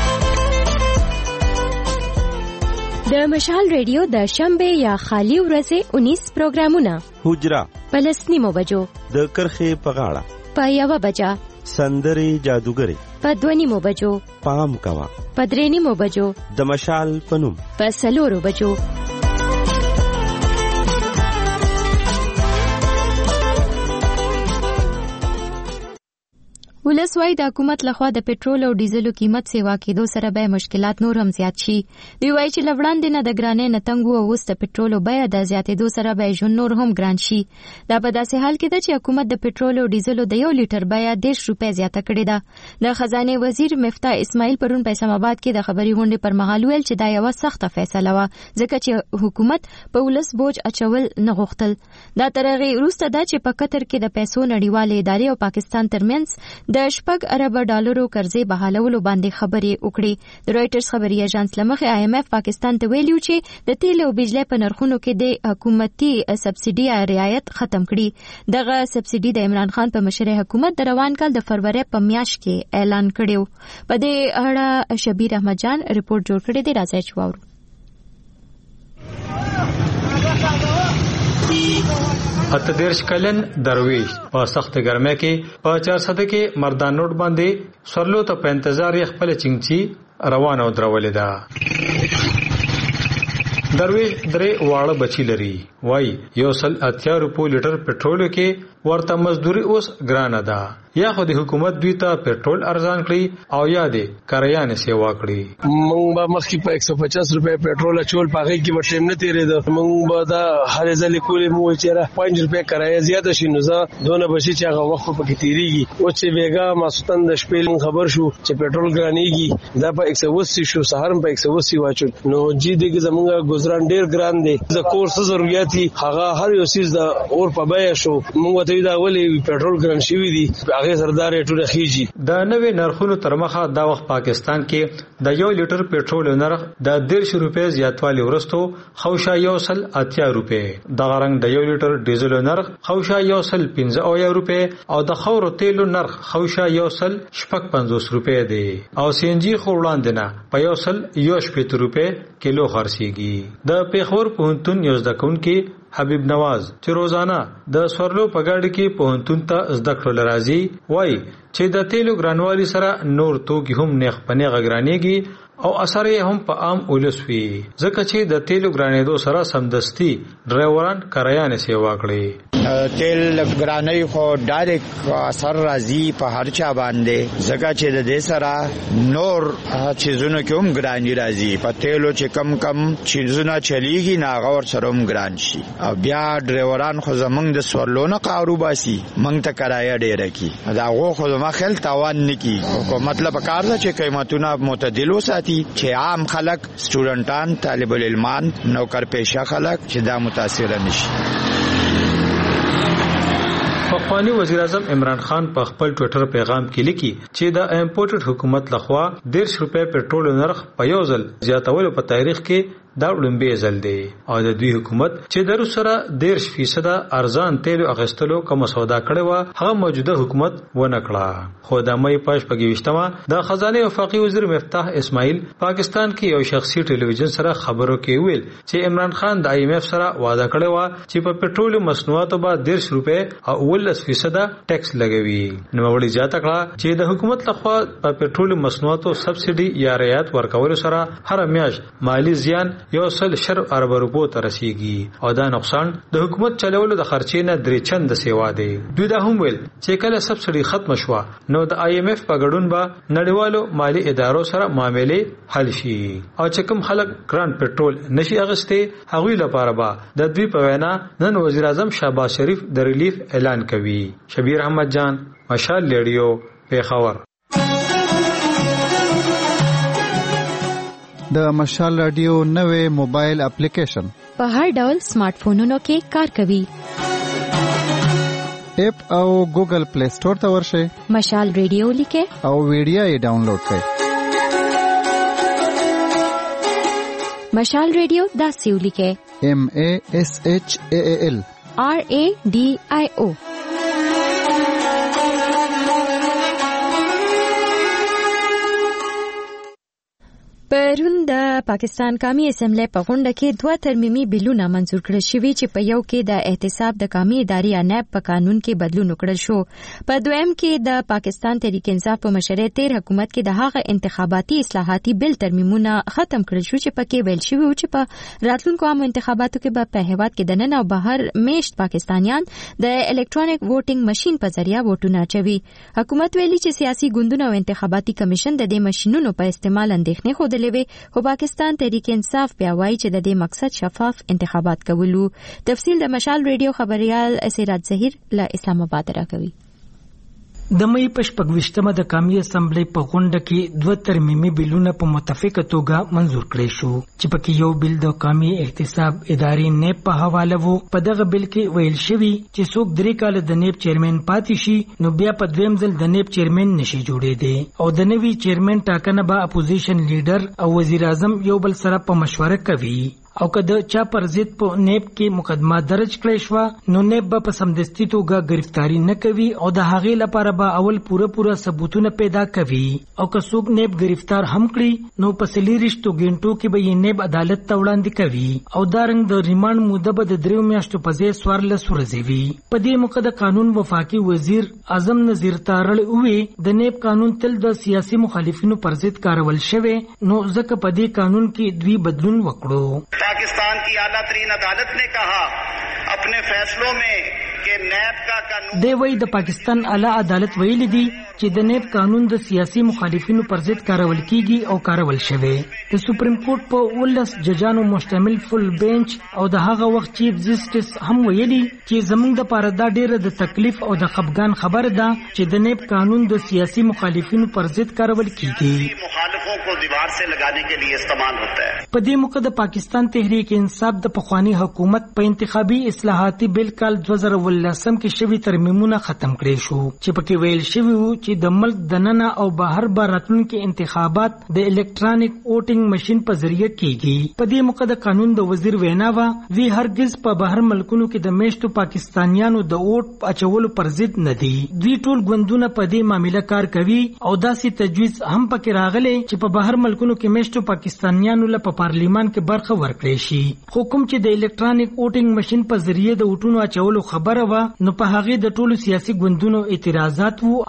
د مشال ریډیو د شنبه یا خالی ورځې انیس پروګرامونه حجرا پلسنیمو بجو د کرخې په غاړه په یو بجا سندري جادوګری په دونیمو بجو پام کوا په درېنیمو بجو د مشال پنوم په سلورو بجو ولسوای د حکومت لخوا د پټرول او ډیزلو قیمت سیوا کېدو سره به مشکلات نور هم زیات شي. دی وایي چې لوړاندې نه د ګرانې نه تنګ وو اوس د پټرول او بیه د زیاتېدو سره به ژوند نور هم ګران شي. دا په داسې حال کې ده چې حکومت د پټرول او ډیزلو د یو لیټر بیه دېرش روپۍ زیاته کړې ده. د خزانه وزیر مفتاح اسماعیل پرون په اسلام آباد کې د خبري غونډې پر مهال ویل چې دا یو سخته فیصله وه ځکه چې حکومت په ولس بوج اچول نه غوښتل. دا تر هغې وروسته ده چې په قطر کې د پیسو نړیوالې ادارې او پاکستان ترمنځ د شپږ ارب ډالرو قرضې بحالولو باندې خبرې وکړې. د رويټرز خبري اژانس لمخې آی ایم ایف پاکستان ته ویلي چې د تیل او بجلی په نرخونو کې د حکومتي سبسیډي رعایت ختم کړي. دغه سبسیډي د عمران خان په مشرۍ حکومت د روان کال د فروری په میاشت کې اعلان کړو. په دې اړه شبیر احمد جان رپورټ جوړ کړی دی راځي چې واورو. اته دیرش کلن درویش په سخت ګرمۍ کې په چار سده کې مردان روډ باندې سورلو ته په انتظار یې خپل چنګچی روانه درولې ده. درویش درې واړه بچی لري. وای یو سل اتیا روپو لیټر پټرول کې ورته مزدوري اوس ګرانه ده. یا خو د حکومت دوی ته پټرول ارزان کړي او یا د کاریان سیوا کړي. مونږ به مخکې په ایک سو پچاس روپۍ پټرول چول پاغې کې به ټیم نه تیرېده. مونږ به دا هر ځلې کولې مو چې را پنځه روپۍ کرایه زیاته شي نو زه دونه بشي چې هغه وخت پکې تیریږي. او چې بیګا ماستن د شپې خبر شو چې پټرول ګرانېږي دا په ایک سو اسی شو سهار په ایک سو اسی واچو نو جی دغه زمونږ گزاران ډیر ګران دي. د کورس ضرورت هغه هر یو سیز د اور په بیه شو. مونږ ته دا ولې پټرول ګران شوی دي هغه سردار ټول خيږي. د نوې نرخونو تر مخه دا وخت پاکستان کې د یو لیټر پټرول نرخ د ډیرش روپۍ زیاتوالی ورستو خوشا یو سل اتیا روپۍ. د غرنګ د یو لیټر ډیزل نرخ خوشا یو سل پنځه اویا روپۍ او د خورو تیلو نرخ خوشا یو سل شپږ پنځوس روپۍ دی او سی ان جی خو وړاندې نه په یو سل یو شپږ روپۍ کیلو خرڅيږي. د پیښور پوهنتون یو ځدکون کې حبیب نواز چې روزانه د سورلو په ګاډي کې پوهنتون ته زده کړو لرازي وای چې د تیلو ګرانوالي سره نور توکي هم نېخ پنه غګرانيږي او اثر یې هم په عام ولس وی ځکه چې د تیلو ګرانېدو سره سمدستي ډرایوران کرایانې سیوا کړې. تیل ګرانۍ خو ډایرک اثر راځي په هر چا باندې ځکه چې د دې سره نور چیزونو کې هم ګرانی راځي. په تیلو چې کم کم چیزونه چلیږي ناغه ور سره هم ګران شي. او بیا ډرایوران خو زمونږ د سورلونه قارو باسي مونږ ته کرایه ډیره کی دا غو خو ما خل تاوان نکی. حکومت له پکار ده چې قیمتونه معتدل وساتي چې عام خلک سټوډنټان طالب العلمان نوکر پیشه خلک چې دا متاثر نشي. پخوانی وزیر اعظم عمران خان په خپل ټوئیټر پیغام کې لیکي چې د امپورټډ حکومت لخوا ډیرش روپے پټرول نرخ په یو ځل زیاتولو په تاریخ کې دا وړاندې ځل دی او د دوی حکومت چې د سره ډیرش فیصد ارزان تیلو اغستلو کوم سودا کړي و هغه موجوده حکومت ونه کړه. خو د مې پښ پګويشتمه د خزانه وفاقي وزیر مفتاح اسماعیل پاکستان کې یو شخصي ټلویزیون سره خبرو کې ویل چې عمران خان د آی ایم ایف سره وعده کړی و چې په پټرول مصنوعاتو باندې ډیرش روپے او ولس فیصد ټیکس لګوي. نو وړي زیاته کړه چې د حکومت لخوا په پټرول مصنوعاتو سبسيډي یا رعایت ورکول سره هر میاش مالی زیان یو سل شر ارب روپو ته رسیږي او دا نقصان د حکومت چلولو د خرچې نه درې چند سیوا دی. دوی دا هم ویل چې کله سبسيډي ختم شوه نو د آی ایم ایف په ګډون به نړیوالو مالی ادارو سره معاملې حل شي او چې کوم خلک ګران پټرول نشي اغسته هغوی لپاره به د دوی په وینا نن وزیر اعظم شهباز شریف د ریلیف اعلان کوي. شبیر احمد جان، مشال ریډیو، پیښور. د مشال رادیو نوې موبایل اپلیکیشن په هر ډول سمارټ فونونو کې کار کوي. اپ او ګوګل پلی سٹور ته ورشئ، مشال ریډیو لیکه او ویډیو یې ډاونلوډ کړئ. مشال ریډیو داسې ولیکه ایم ا اس ایچ ا ال آر ا ډي آی او. پرون د پاکستان قومي اسمبلی په غونډه کې دوه ترمیمي بیلونه منزور کړل شوي چې په یو کې د احتساب د قومي ادارې اناب په قانون کې بدلون وکړل شو. په دویم کې د پاکستان تحریک انصاف په مشرۍ تیر حکومت کې د هغه انتخاباتي اصلاحاتي بیل ترمیمونه ختم کړل شو چې پکې ویل شوی و چې په راتلونکو عامو انتخاباتو کې به په هیواد کې د نن او بهر میشت پاکستانیان د الکترونیک ووټینګ ماشين په ذریعہ ووټونه اچوي. حکومت ویلي چې سیاسي ګوندونه او انتخاباتي کمیشن د دې ماشينونو په استعمال اندېښنې خوده خو پاکستان تحریک انصاف بیا وایي چې د دې مقصد شفاف انتخابات کولو. تفصیل د مشال ریډیو خبريال اسرات ظهیر له اسلام آباد راکوي. د مې پښپګوشتمه د قومي اسمبلی په غونډه کې دوه ترمیمي بیلونه په متفقه توګه منزور کړي شو چې پکې یو بیل د قومي احتساب ادارې نیب په حواله وو. په دغه بیل کې ویل شوی چې څوک درې کال د نیب چیرمن پاتې شي نو بیا په دویم ځل د نیب چیرمن نشي جوړېدی او د نوي چیرمن ټاکنه به اپوزیشن لیډر او وزیر اعظم یو بل سره په مشوره کوي او کله چا پر ضد په نیب کې مقدمه درج کړی شو نو نیب به په سمدستي توګه گرفتاری نه کوي او د هغې لپاره به اول پوره پوره ثبوتونه پیدا کوي او که څوک نیب گرفتار هم کړي نو په سلیریشتو غنټو کې به یې نیب عدالت ته وړاندې کوي او دا رنګ د ریماند موده به د دریو میاشتو په ځای څوارلس ورځې وي. په دې موقع د قانون وفاقي وزیر اعظم نذیر تارړ وویل د نیب قانون تل د سیاسي مخالفینو پر ضد کارول شوی نو ځکه په دې قانون کې دوی بدلون وکړو. पाकिस्तान की आला तरीन अदालत ने कहा अपने फैसलों में कि नैब का कानून دی وی د پاکستان اعلی عدالت ویلي دی چې د نیب قانون د سیاسي مخالفینو پر ضد کارول کیږي او کارول شوی. د سپریم کورټ په ولس ججانو مشتمل فل بینچ او د هغه وخت چیف جسټس هم ویلي چې زموږ د پاره دا ډیره د تکلیف او د خفګان خبره ده چې د نیب قانون د سیاسي مخالفینو پر ضد کارول کیږي. مخالفوں کو دیوار سے لگانے کے لیے استعمال ہوتا ہے. په دې موقع د پاکستان تحریک انصاف د پخوانی حکومت په انتخابي اصلاحاتي بیل کال دوه زره ولسم کې شوی ترمیمونه ختم کړي شو چې پکې ویل شوی وو چې د ملک د ننه او بهر به راتلونکي انتخابات د الکترونیک ووټینګ ماشين په ذریعہ کیږي. په دې موقع د قانون د وزیر وینا وا وی هرگز په بهر ملکونو کې د میشتو پاکستانیانو د ووټ اچولو پر ضد نه دي. دوی ټول ګوندونه په دې معاملې کار کوي او داسې تجویز هم پکې راغلي چې په بهر ملکونو کې میشتو پاکستانیانو له پارلیمان کې برخه ورکړي شي. حکومت چې د الکترونیک ووټینګ ماشين په ذریعہ د ووټونو اچولو خبره وا نو په هغه د ټولو سیاسي ګوندونو اعتراضات وو او الیکشن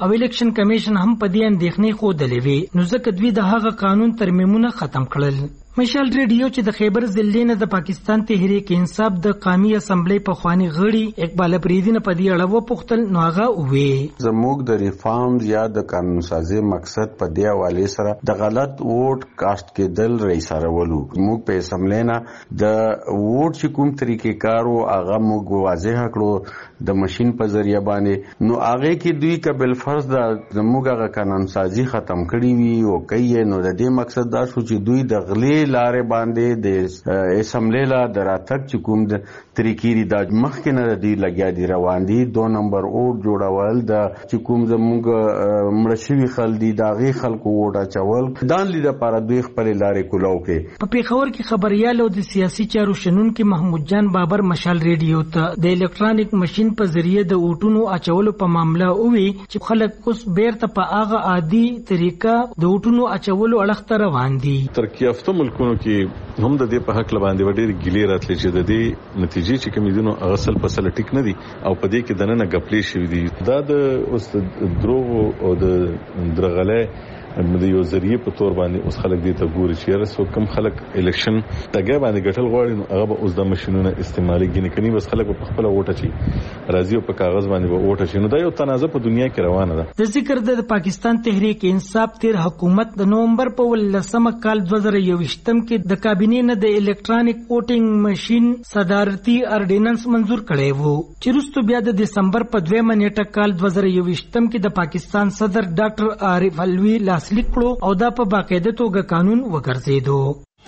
الیکشن کمیشن هم په دې اندېښنې ښودلې وې، نو ځکه دوی د هغه قانون ترمیمونه ختم کړل. مشال ریډیو چې د خیبر ضلع نه د پاکستان تحریک انصاف د قومي اسمبلی پخوانی غړي اقبال افریدي نه په دې اړه وپوښتل، نو هغه وویل زموږ د ریفارمز یا د قانون سازي مقصد په دې حواله سره د غلط ووټ کاست کېدل رئیس سرولو. موږ په اسمبلی نه د ووټ چې کوم طریقې کارو هغه موږ واضح کړو د ماشين په ذریعہ باندې، نو هغه کې دوی قبل فرض د زموږ هغه قانون سازي ختم کړی وي او کوي، نو د دې مقصد دا شو چې دوی د غلې لارې باندې د اسمبلی لا دراتک چې کوم د طریقې د مخکې نه دی لګیا دي روان دي. دو نمبر اوټ جوړول د چې کوم زموږ مړ شوي خل دي د هغې خلکو ووټ اچول دان لید لپاره دوی خپل لارې کولاو کې. په پیښور کې خبريال او د سیاسي چارو شنونکي محمود جان بابر مشال ریډیو ته د الکترونیک ماشين په ذریعہ د ووټونو اچولو په معاملې وی چې خلک اوس بیرته په هغه عادي طریقه د ووټونو اچولو اړخ ته روان دي. ترکیه یافته ملکونو کې هم د دې په حق لباندې وړي ګیلې راتلې چې د دې نتیجې چې کوم دي نو اصل په سل ټیک نه دي او په دې کې دنه غپلې شوې دي. دا د اوس دروغ او د درغله د یو ذریعہ په تور باندې اوس خلک دې ته ګوري چې رسو کم خلک الیکشن تګه باندې ګټل غواړي، نو هغه به اوس د ماشينونو استعمالي ګنې کني، بس خلک په خپل ووټ چي راځي او په کاغذ باندې به ووټ شي. نو دا یو تنازع په دنیا کې روانه ده. د ذکر د پاکستان تحریک انصاف تیر حکومت د نومبر په ولسمه کال دوه زره یوویشتم کې د کابینې نه د الکترونیک ووټینګ ماشين صدارتي اردیننس منزور کړی وو، چې وروسته بیا د دسمبر په دویمه نیټه کال دوه زره یوویشتم کې د پاکستان صدر ډاکټر عارف علوي لاسلیک کړو او دا په باقاعده توګه قانون وګرځیدو.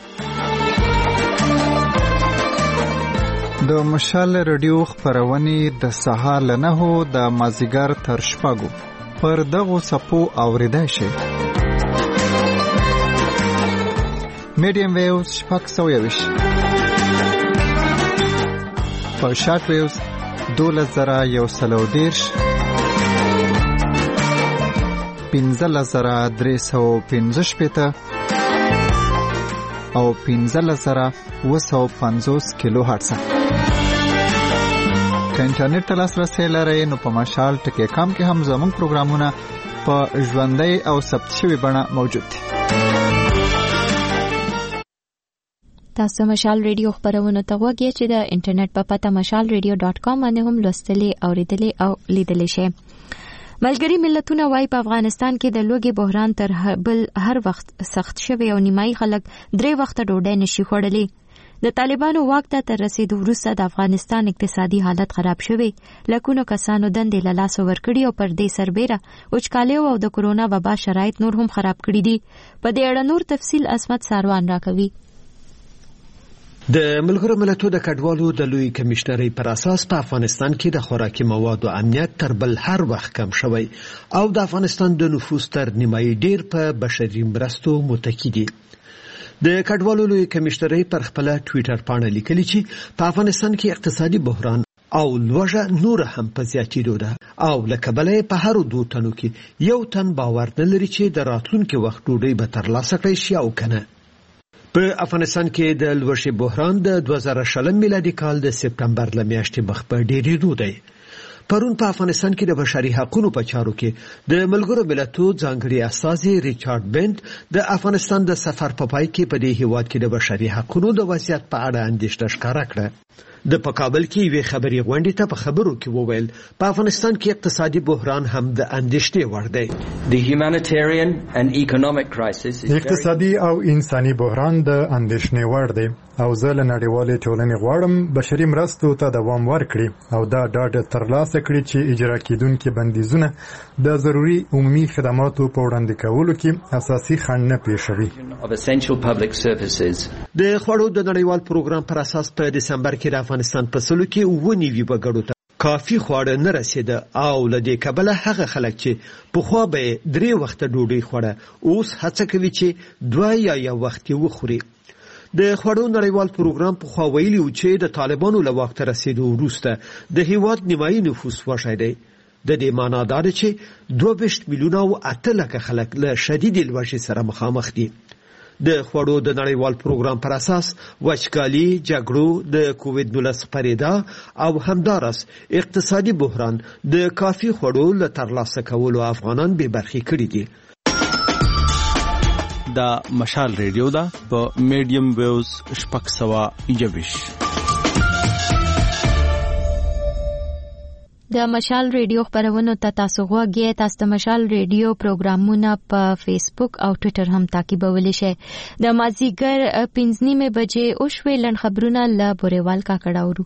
د مشال ریډیو خبرونه د سهار له نهو د مازیګر تر شپږو پر دغو صفو اوریدای شي. میډیم ویوز شپږ سوه یویش، په شارټ ویوز دولس زره یو سل او دېرش، پنځلس زره درې سوه پنځه شپېته او پنځلس زره اوه سوه پنځوس کیلو هرتز. که انټرنیټ ته لاسرسی لرئ نو په مشال ټکی کام کې هم زموږ پروګرامونه په ژوندۍ او ثبت شوي بڼه موجود دي. تاسو مشال ریډیو خبرونه ته وګورئ چې د انټرنیټ په پته مشال ریډیو ډاټ کام باندې هم لوستلی اوریدلی او لیدلی شئ. ملګری ملتونه وايي په افغانستان کې د لوږې بحران تر بل هر وخت سخت شوی او نیمایي خلک درې وخته ډوډۍ نشي خوړلی. د طالبانو واک ته تر رسیدو وروسته د افغانستان اقتصادي حالت خراب شوی، لکونو کسانو دندې له لاسه ورکړي او پر دې سربېره وچکالي او د کرونا وبا شرایط نور هم خراب کړي دي. په دې اړه نور تفصیل عصمت ساروان راکوي. د ملګرو ملتونو د کډوالو د لوی کمشنرۍ پر اساس په افغانستان کې د خوراکي موادو امنیت تر بل هر وخت کم شوی او د افغانستان د نفوس تر نیمایي ډیر په بشري مرستو متکی دي. د کډوالو لوی کمشنرۍ پر خپل ټوئیټر باندې لیکلي چې په افغانستان کې اقتصادي بحران او لوږه نور هم په زیاتېدو ده او له کبله په هر دوه تنو کې یو تن باور نه لري چې د راتلونکي وخت ډوډۍ به ترلاسه کړي شي او کنه. په افغانستان کې د لوږې بحران د دوه زره شلم میلادي کال د سپتمبر له میاشتې مخ په ډېرېدو دی. پرون په افغانستان کې د بشري حقوقو په چارو کې د ملګرو ملتونو ځانګړي استازي ریچارډ بنت د افغانستان د سفر په پای کې په دې هیواد کې د بشري حقوقو د وضعیت په اړه اندېښنه ښکاره کړه. د پکابل کې یوې خبري غونډې ته په خبرو کې وویل په افغانستان کې اقتصادي بحران هم د اندېښنې وړ دی. The humanitarian and economic crisis is اقتصادي او انساني بحران د اندېښنې وړ دی او زه له نړیوالې ټولنې غواړم بشري مرستو ته دوام ورکړي او دا ډاډ ترلاسه کړي چې اجرا کېدونکي بندیزونه د ضروري عمومي خدماتو په وړاندې کولو کې اساسي خنډ نه پېښوي. د خوړو د نړیوال پروګرام پر اساس په دسمبر کې د افغانستان په سلو کې اووه نوي وګړو ته کافي خواړه نه رسیده او له دې کبله هغه خلک چې پخوا به درې وخته ډوډۍ خوړه اوس هڅه کوي چې دوه یا یو وخت یې وخوري. د خوړو نړیوال پروګرام په خوا ویلي و چې د طالبانو له واک ته رسیدو وروسته د هیواد نیمایي نفوس وشی دی. د دې معنا دا ده چې دوه ویشت میلیونه او اته لکه خلک له شدید لوږې سره مخامخ دي. د خوړو د نړیوال پروګرام پر اساس وچکالي، جګړو، د کووډ نولس خپرېدا او همدارس اقتصادي بحران د کافي خوړو له ترلاسه کولو افغانان بې برخې کړي دي. دا مشال ریډیو ده په میډیم ویوز شپږ سوه یوویش. د مشال ریډیو خبرونو ته تاسو غوږی تاسو د مشال ریډیو پروګرامونه په فیسبوک او ټوئیټر هم تعقیبولی شئ. د مازیګر پنځه نیمې بجې او شوي لنډ خبرونه له بوریوال کاکړ اورو.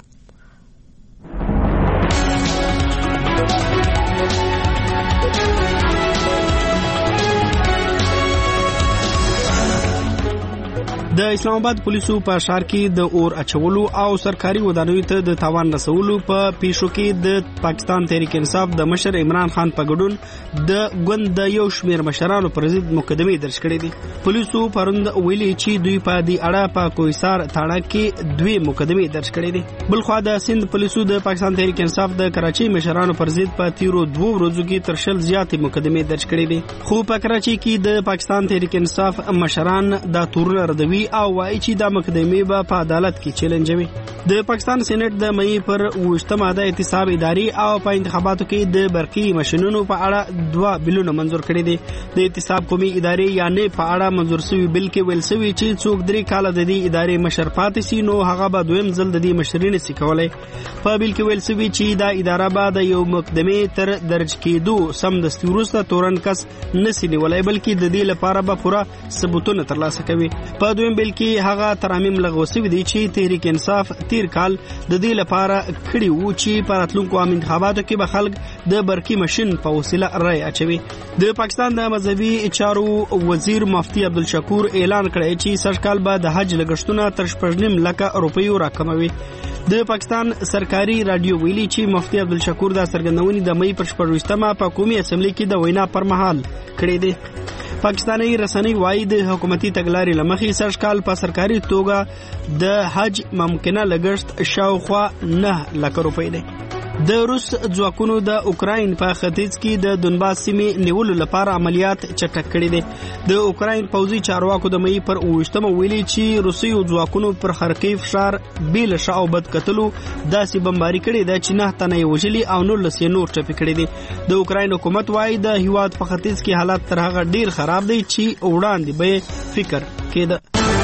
د اسلام آباد پولیسو په ښار کې د اور اچولو او سرکاري ودانیو ته د تاوان رسولو په پیښو کې د پاکستان تحریک انصاف د مشر عمران خان په ګډون د ګوند د یو شمېر مشرانو پر ضد مقدمې درج کړې دي. پولیسو پروند ویلي چې دوی په دې اړه په کوهسار تاړه کې دوی مقدمې درج کړې دي. بلخوا د سند پولیسو د پاکستان تحریک انصاف د کراچي مشرانو پر ضد په تیرو دوه ورځو کې تر شل زیاتې مقدمې درج کړې دي. خو په کراچي کې د پاکستان تحریک انصاف مشران د تورونه ردوي او وايي چې دا مقدمې به په عدالت کې چیلنجوي. د پاکستان سېنات د مې پر اوویشتمه د احتساب ادارې او په انتخاباتو کې د برقي ماشينونو په اړه دوه بلونه منظور کړي دي. د احتساب قومي ادارې یعنی په اړه منظور شوی بل کې ویل شوی چې څوک درې کاله د دې ادارې مشر پاتې سي نو هغه به دویم ځل د دې مشرینې سکولای. په بل کې ویل شوی چې دا اداره به د یو مقدمې تر درج کېدو سم د ستورسته تورن کس نسی نیولای بلکې د دې لپاره به پوره ثبوتونه ترلاسه کوي. په دویم بل کې هغه ترامیم لغوه شوی دی چې تحریک انصاف تیر کال د دې لپاره کړی وو چې په راتلونکو عام انتخاباتو کې به خلک د برقي ماشين په وسیله رای اچوي. د پاکستان د مذهبي چارو وزیر مفتي عبدالشکور اعلان کړی چې سرکال به د حج لګښتونه تر شپږ نیم لکه روپیو راکموي. د پاکستان سرکاري رادیو ویلي چې مفتي عبدالشکور د سرګندونې د مې پر شپږویشتمه په قومي اسمبلی کې د وینا پر مهال کړی دی. پاکستاني رسنۍ وايي د حکومتي تګلارې لمخې سرکال په سرکاري توګه د حج ممکنه لګښت شاوخوا نه لک روپۍ دی. د روس ځواکونو د اوکراین په ختیځ کې د دونباس سیمې نیولو لپاره عملیات چټک کړي دي. د اوکراین پوځي چارواکو د مې پر اوویشتمه ویلي چې روسي ځواکونو پر خرکیف ښار بیل شاو بد کتلو داسې بمباري کړي ده چې نه تنه وژلي او نولس یې نور ټپي کړي دي. د اوکراین حکومت وايي د هیواد په ختیځ کې حالات تر هغه ډیر خراب دي چې وړاندې به فکر کېده.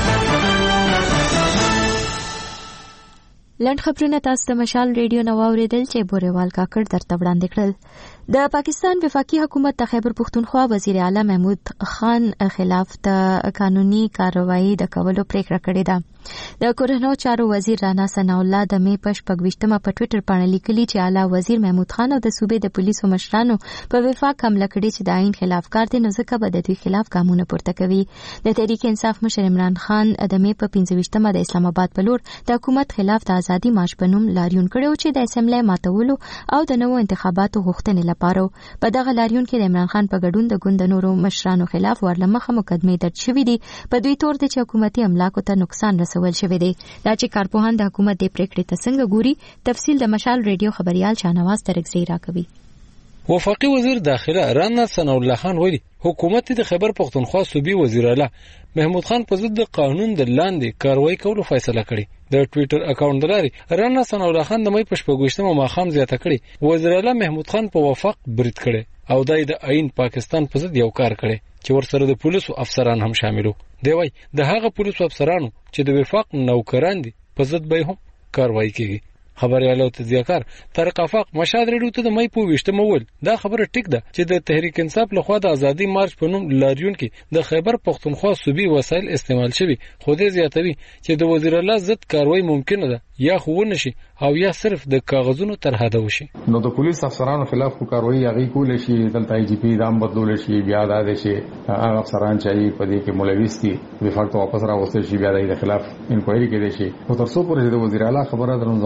لنډ خبرونه تاسو د مشال ریډیو نو اوریدل چې بوریوال کاکړ درته وړاندې کړل. د پاکستان وفاقي حکومت د خیبر پختونخوا وزیر اعلی محمود خان خلاف د قانوني کاروایی د کولو پریکړه کړې ده. د کورنو چارو وزیر رانا ثنا الله د مې په شپږویشتمه په ټوئیټر باندې لیکلي چې اعلی وزیر محمود خان او د صوبې د پولیسو مشرانو په وفاق حمله کړې چې د آئین خلاف کار دي نو ځکه به د دوی خلاف ګامونه پورته کوي. د تحریک انصاف مشر عمران خان د مې په پنځه ویشتمه د اسلام آباد په لور د حکومت خلاف د ازادي مارچ په نوم لاریون کړو چې د اسمبلی ماتولو او د نوو انتخاباتو غوښتنې لپاره. په دغه لاریون کې د عمران خان په ګډون د ګوند نورو مشرانو خلاف ورلمخه مقدمې درج شوې دي. په دوی تور د حکومتي املاکو ته نقصان رسول شوی دی. دا چې کارپوهان د حکومت د پریکړې ته څنګه ګوري تفصیل د مشال ریډیو خبريال شاهنواز ترکزی راکوي. وفاقي وزیر داخله رانا ثنا الله خان ویلي حکومت د خیبر پختونخوا صوبې وزیر اعلی محمود خان په ضد قانون د لاندې کاروایی کولو فیصله کړې. د ټوئیټر اکاونټ دلاري رانا ثنا الله خان د مې په شپږویشتمه ماښام زیاته کړې وزیر اعلی محمود خان په وفاق برید کړي او دای د آئین پاکستان په ضد یو کار کړي چې ورسره د پولیسو افسران هم شاملو. دی وای د هغه پولیسو افسرانو چې د وفاق نوکران دي په ضد به هم کاروایی کوي. خبريالو تذکر طارق افاق مشهد ریډیو ته د مې په ویشتمه ول دا خبره ټیک ده چې د تحریک انصاف لخوا د ازادي مارچ په نوم لاریون کې د خیبر پختونخوا صوبې وسایل استعمال شوي خو دې زیاتوي چې د وزیر اعلی ضد کاروایی ممکنه ده یا خو ونشي او یا صرف د کاغذونو تر حده وشي. نو د پولیس افسرانو خلاف کو کاروایی هغه کول شي دلته ای جی پی دام بدلول شي بیا د شي هغه افسران چې په دې کې ملوث دي وفاق ته واپس راوستل شي بیا د خلاف انکوایري کېږي شي او تر څو پورې د وزیر اعلی خبره درنه زما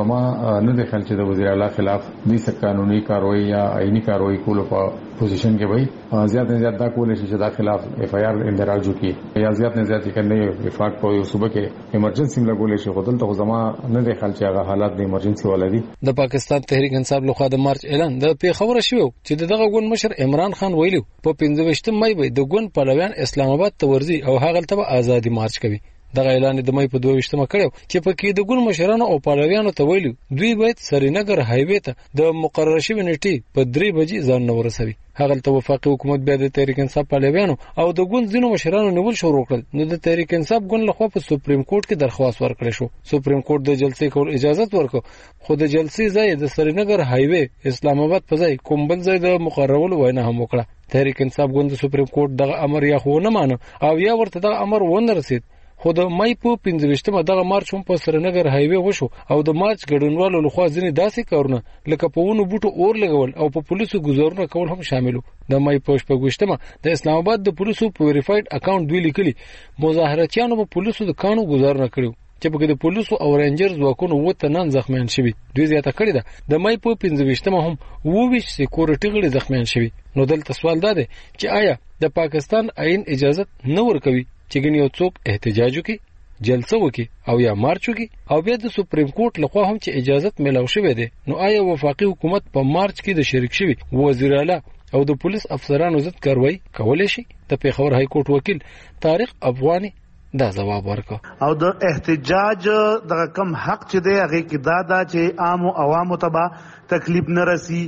نه د خل چې د وزیر اعلی خلاف د قانوني کاروایی یا آئینی کاروایی کولو په پوزیشن کې وای زیات نه زیات دا کول شي چې دا خلاف اف آی آر اندراج وکي یا زیات نه زیات کنه وفاق په یو صوبه کې ایمرجنسي لګول شي خدل ته زما نه د خل چې هغه حالات د ایمرجنسي ولدي. د پاکستان تحریک انصاف لخوا د مارچ اعلان د پیښور شوی چې دغه ګوند مشر عمران خان ویلو په پنځه مې به د ګوند پلویان اسلام آباد ته ورځي او هغه ته آزادي مارچ کوي. دغه اعلان د مې په دوه ویشتمه کړو چې پکې د ګوند مشرانو او پلویانو ته ویلو دوی باید سرینګر هایوي ته د مقرره شوی نیټه په درې بجې ځان نور رسوي. هغه ته وفاقي حکومت بیا د تحریک انصاف پلویانو او د ګوند ځینو مشرانو نیول شروع کړل. نو د تحریک انصاف ګوند لخوا په سپریم کورټ کې درخواست ورکړل شو. سپریم کورټ د جلسې کول اجازه ورکړه خو د جلسې ځای د سرینګر هایوي اسلام آباد په ځای کوم بل ځای د مقررولو وینا هم وکړه. تحریک انصاف ګوند د سپریم کورټ دغه امر یا خو نه مانه او یا ورته دغه امر ونه رسید. خو د مې په پنځه ویشتمه دغه مارچ هم په سرینګر هایوي وشو او د مارچ ګډونوالو لخوا ځینې داسې کارونه لکه په ونو بوټو اور لګول او په پولیسو گزارونه کول هم شامل وو. د مې په شپږ ویشتمه د اسلام آباد د پولیسو په ویریفاید اکاونټ دوی لیکلي مظاهراتیانو په پولیسو د کانو گزارونه کړو چې په د پولیسو او رینجرز واکونو وته نن زخمیان شوي. دوی زیاته کړی ده د مې په پنځه ویشتمه هم وویش سکیورټي غړي زخمیان شوي. نو دلته سوال دا دی چې آیا د پاکستان آئین اجازه نه ورکوي چې ګنې یو څوک احتجاج وکړي جلسه وکي او یا مارچ وکي او بیا د سپریم کورټ لخوا هم چې اجازه ملو شوې ده. نو آیا وفاقي حکومت په مارچ کې د شریک شوی وزیر اعلی او د پولیس افسرانو ضد کاروایی کولای شي؟ د پیښور های کورټ وکیل طارق افغانی دا جواب ورکړ. او د احتجاج د کم حق چې دی هغه کې دا دا چې عام او عوامو ته تکلیف نه رسی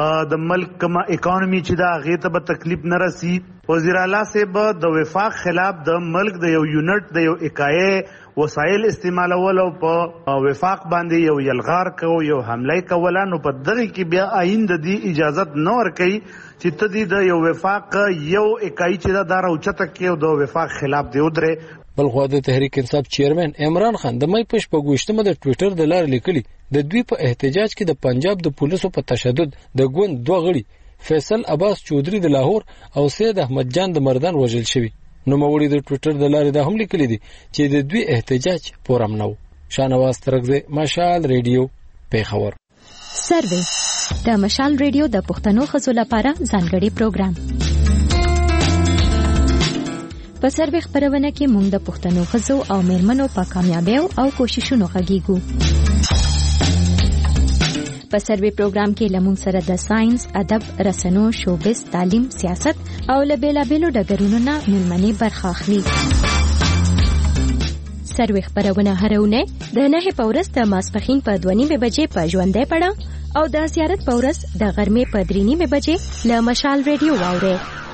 د ملک کما اکانومي چې دا هغه ته به تکلیف نه رسی. وزیر اعلی صاحب د وفاق خلاف د ملک د یو یونټ د یو اکایې وسایل استعمالول او په وفاق باندې یو یلغار کو یو حمله کول نو په دغه کې بیا آئین د دې اجازه نه ورکړي چې ته د یو وفاق یو اکایي چې دا دار او چته کې د وفاق خلاف دی ودره. بلخو د تحریک انصاف چیرمن عمران خان د مې په شپږ ویشتمه د ټوئیټر د لارې لیکلي د دوی په احتجاج کې د پنجاب د پولیسو په تشدد د ګوند دوه غړي فیصل عباس چودري د لاهور او سید احمد جان د مردان وژل شوی. نو موري د ټوئیټر د لارې دا هم لیکلي دي چې د دوی احتجاج پورم نو. شانواز ترغزه مشال ریډیو پیښور. سروې د مشال ریډیو د پښتنو خزو لپاره ځانګړي پروګرام. په سروې خبرونه کې موږ د پښتنو خزو او میرمنو په کامیابیو او کوششونو غږیږو. په سروې پروګرام کې لمون سره د ساينس، ادب، رسنو، شوبز، تعلیم، سیاست او لبیلابیلو ډګرونو نه ملمنې برخه اخلي. سروې خبرونه هرونه د نه په ورځ د ماسپخین په دوه نیمه بجې په ژوندۍ پړه او د زیارت په ورځ د غرمې په درې نیمه بجې له مشال ریډیو واوري.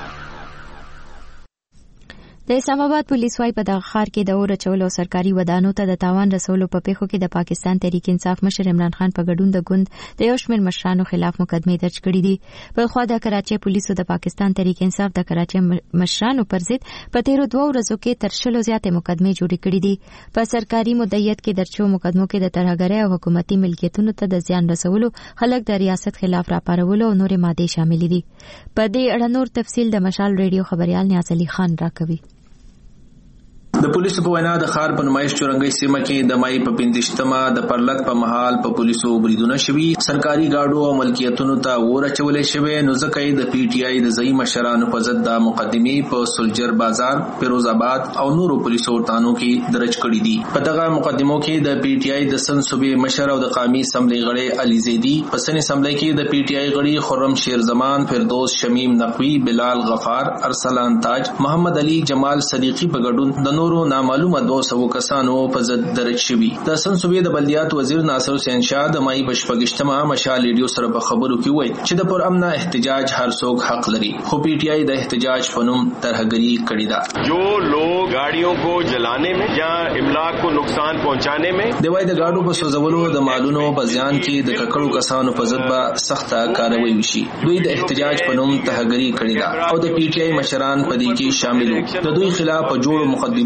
د اسلام آباد پولیس وايي په دغه ښار کې د اور اچولو سرکاري ودانو ته د تاوان رسولو په پیښو کې د پاکستان تحریک انصاف مشر عمران خان په ګډون د ګوند د یو شمېر مشرانو خلاف مقدمې درج کړې دي. په خوا د کراچۍ پولیسو د پاکستان تحریک انصاف د کراچۍ مشرانو پر ضد په تیرو دوه ورځو کې تر شلو زیاتې مقدمې جوړې کړې دي. په سرکاري مدعیت کې درج شوو مقدمو کې د ترهګرۍ او حکومتي ملکیتونو ته د زیان رسولو، خلک د ریاست خلاف راپارولو او نورې مادې شاملې دي. په دې اړه نور تفصیل د مشال ریډیو خبريال نیاز علي خان راکوي. د پولیسو په وینا د ښار په نمایش چورنګۍ سیمه کې د مای په پنځشتمه د پرلط په محل په پولیسو بریدونه شوي، سرکاري گاډو او ملکیتونو ته اور اچولې شوی. نو ځکه د پی ټی آی د ځای مشرانو په ضد د مقدمې په سولجر بازار، فیروز آباد او نورو پولیسو ورتانو کې درج کړي دي. په دغه مقدمو کې د پی ټی آی د سن صوبې مشر او د قومي اسمبلی غړي علي زیدی، په سن اسمبلی کې د پی ټی آی غړي خرم شیر زمان، فردوس شمیم نقوی، بلال غفار، ارسلان تاج، محمد علي جمال صدیقی په ګډون د نورو نامعلومه دوه سوه کسانو په ضد درج شوي. د سن صوبې د بلدیات وزیر ناصر حسین شاه د مای په شپږشتمه مشال ریډیو سره په خبرو کې وایي چې د پر امن احتجاج هر څوک حق لري، خو پی ټی آی د احتجاج په نوم ترهګري کړې ده. جو لوگ گاڑیوں کو جلانے میں یا املاک کو نقصان پہنچانے میں د وای د گاډو په سوځولو د مالونو په زیان کې د ککړو کسانو په ضد به سخته کاروایی وشي. دوی د احتجاج په نوم ترهګري کړې ده او د پی ټی آی مشران په دې کې شامل وو. د دوی خلاف په جوړو مقدمو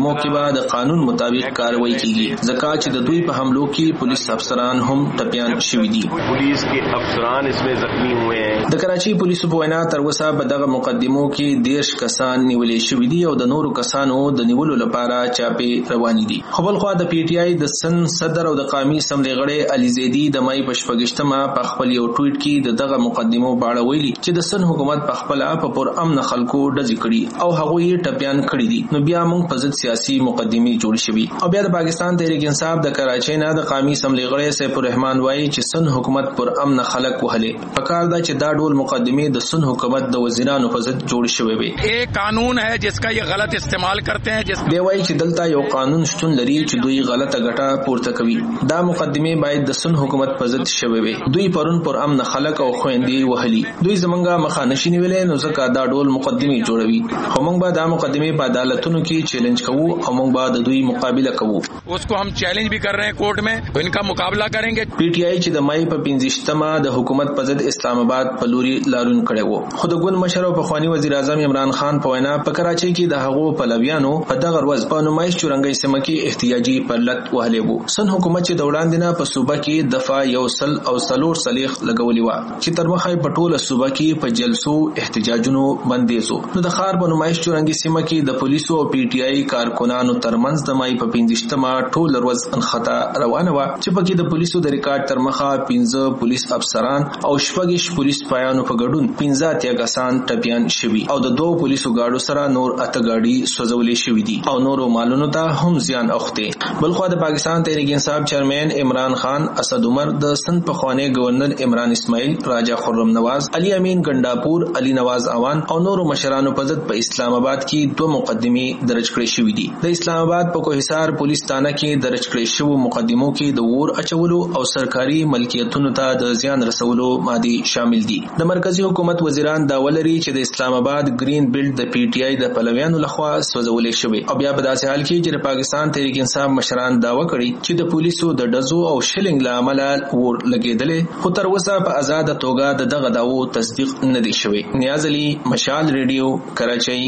مقدمو کې به د قانون مطابق کاروایی کیږي ځکه چې د دوی په حملو کې پولیس افسران هم ټپيان شوي دي. Police के अफसरान इसमें जख्मी हुए हैं. د کراچي پولیسو په وینا تر اوسه په دغه مقدمو کې دیرش کسان نیولې شوي دي او د نورو کسانو د نیولو لپاره چاپې روانې دي. خو بل خوا د پی ټی آی د سن صدر او د قومي اسمبلی غړي علي زیدي د مای په شپږشتمه په خپل یو ټویټ کې د دغه مقدمو باندې ویلي چې د سن حکومت په خپل په پر امن خلکو ډزې کړي او هغه یې ټپيان کړي دي. نو بیا موږ په ضد سیاسي مقدمي جوړ شوي او بیا د پاکستان تحریک انصاف د کراچۍ نه د قومي اسمبلی غړي سیف الرحمن وایي چې سن حکومت پر امن خلک وهلې پکار دا چې دا ډول مقدمه د سن حکومت د وزیرانو په ضد جوړ شوی وي. एक कानून है जिसका ये गलत इस्तेमाल करते हैं जिस دی وایي چې دلته یو قانون شتون لري چې دوی غلطه ګټه پورته کوي. دا مقدمه باید د سن حکومت په ضد شوی وي. دوی پرون پر امن خلک او خويندې وهلي. دوی زمونږه مخانشي نیولې نو ځکه دا ډول مقدمه جوړوي. خو موږ به دا مقدمه په عدالتونو کې چیلنج کوو او موږ به د دوی مقابله کوو. उसको हम चैलेंज भी कर रहे हैं कोर्ट में तो इनका मुकाबला करेंगे. پی ټی آی چې د مای په پنځشتمه د حکومت په ضد اسلام آباد په لوري لارون کړي وو. خو د ګوند مشر او پخوانی وزیر اعظم عمران خان په وینا په کراچۍ کې د هغو پلویانو په دغه ورځ په نمایش چورنګي سیمه کې احتجاجي پرلط وهلې وو. سن حکومت چې د وړاندې نه په صوبه کې دفعه یو سل او سلور صلیخ لګولې و چې تر مخه په ټوله صوبه کې په جلسو احتجاجونو بندیزو. نو د خار په نمایش چورنګي سیمه کې د پولیسو او پی ټی آی کارکونانو ترمنځ د مای په پنځشتمه ټول ورځ انخطا روانه و چې پکې د پولیسو د ریکارډ تر مخه پنځه پولیس افسران او شپږ پولیس پایانو په ګډون پنځه اتیا کسان ټپيان شوي او د دوه پولیسو گاډو سره نور اته گاډي سوځولې شوې دي او نورو مالونو ته هم زیان اوخته. بلخو د پاکستان تحریک انصاف چیرمن عمران خان، اسد عمر، د سند پخوانی گورنر عمران اسماعیل، راجا خرم نواز، علي امین ګنداپور، علي نواز اوان او نورو مشرانو په ضد په اسلام آباد کې دوه مقدمې درج کړې شوې دي. د اسلام آباد په کوهسار پولیس تانه کې درج کړې شوو مقدمو کې د ور اچولو او سرکاري ملکیتونو ته د زیان رسولو مادي شامل دي. د مرکزی حکومت وزیران دا ولري چې د اسلام آباد گرین بیلټ د پی ټی آی د پلویانو لخوا سوځولې شوی او بیا په داسې حال کې چې د پاکستان تحریک انصاف مشران داوا کړي چې د پولیسو د ډزو او شلنګ لامل ور لګیدلې خو تر اوسه په آزاد توګه د دغه داوو تصدیق نه دی شوی. نیاز علي، مشال ریډیو، کراچۍ.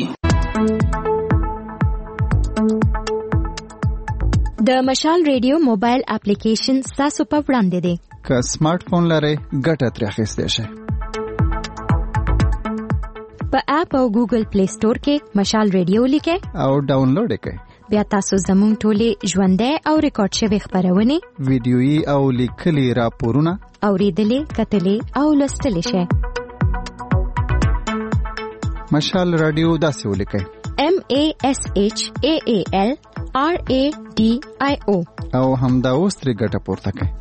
د مشال ریډیو موبایل اپلیکیشن تاسو په وړاندې دی. که سمارټ فون لرئ ګټه ترې اخیستی شئ. په اپ او ګوګل پلی سٹور کې مشال ریډیو لیکئ او ډاونلوډ یې کړئ. بیا تاسو زموږ ټولې ژوندۍ او ریکارډ شوي خپرونې، ویډیويي او لیکلي راپورونه اورېدلې، کتلې او لوستلی شئ. مشال رادیو داسې ولیکئ: M A S H A A L R A D I O او همدا اوس ترې ګټه پورته کړئ.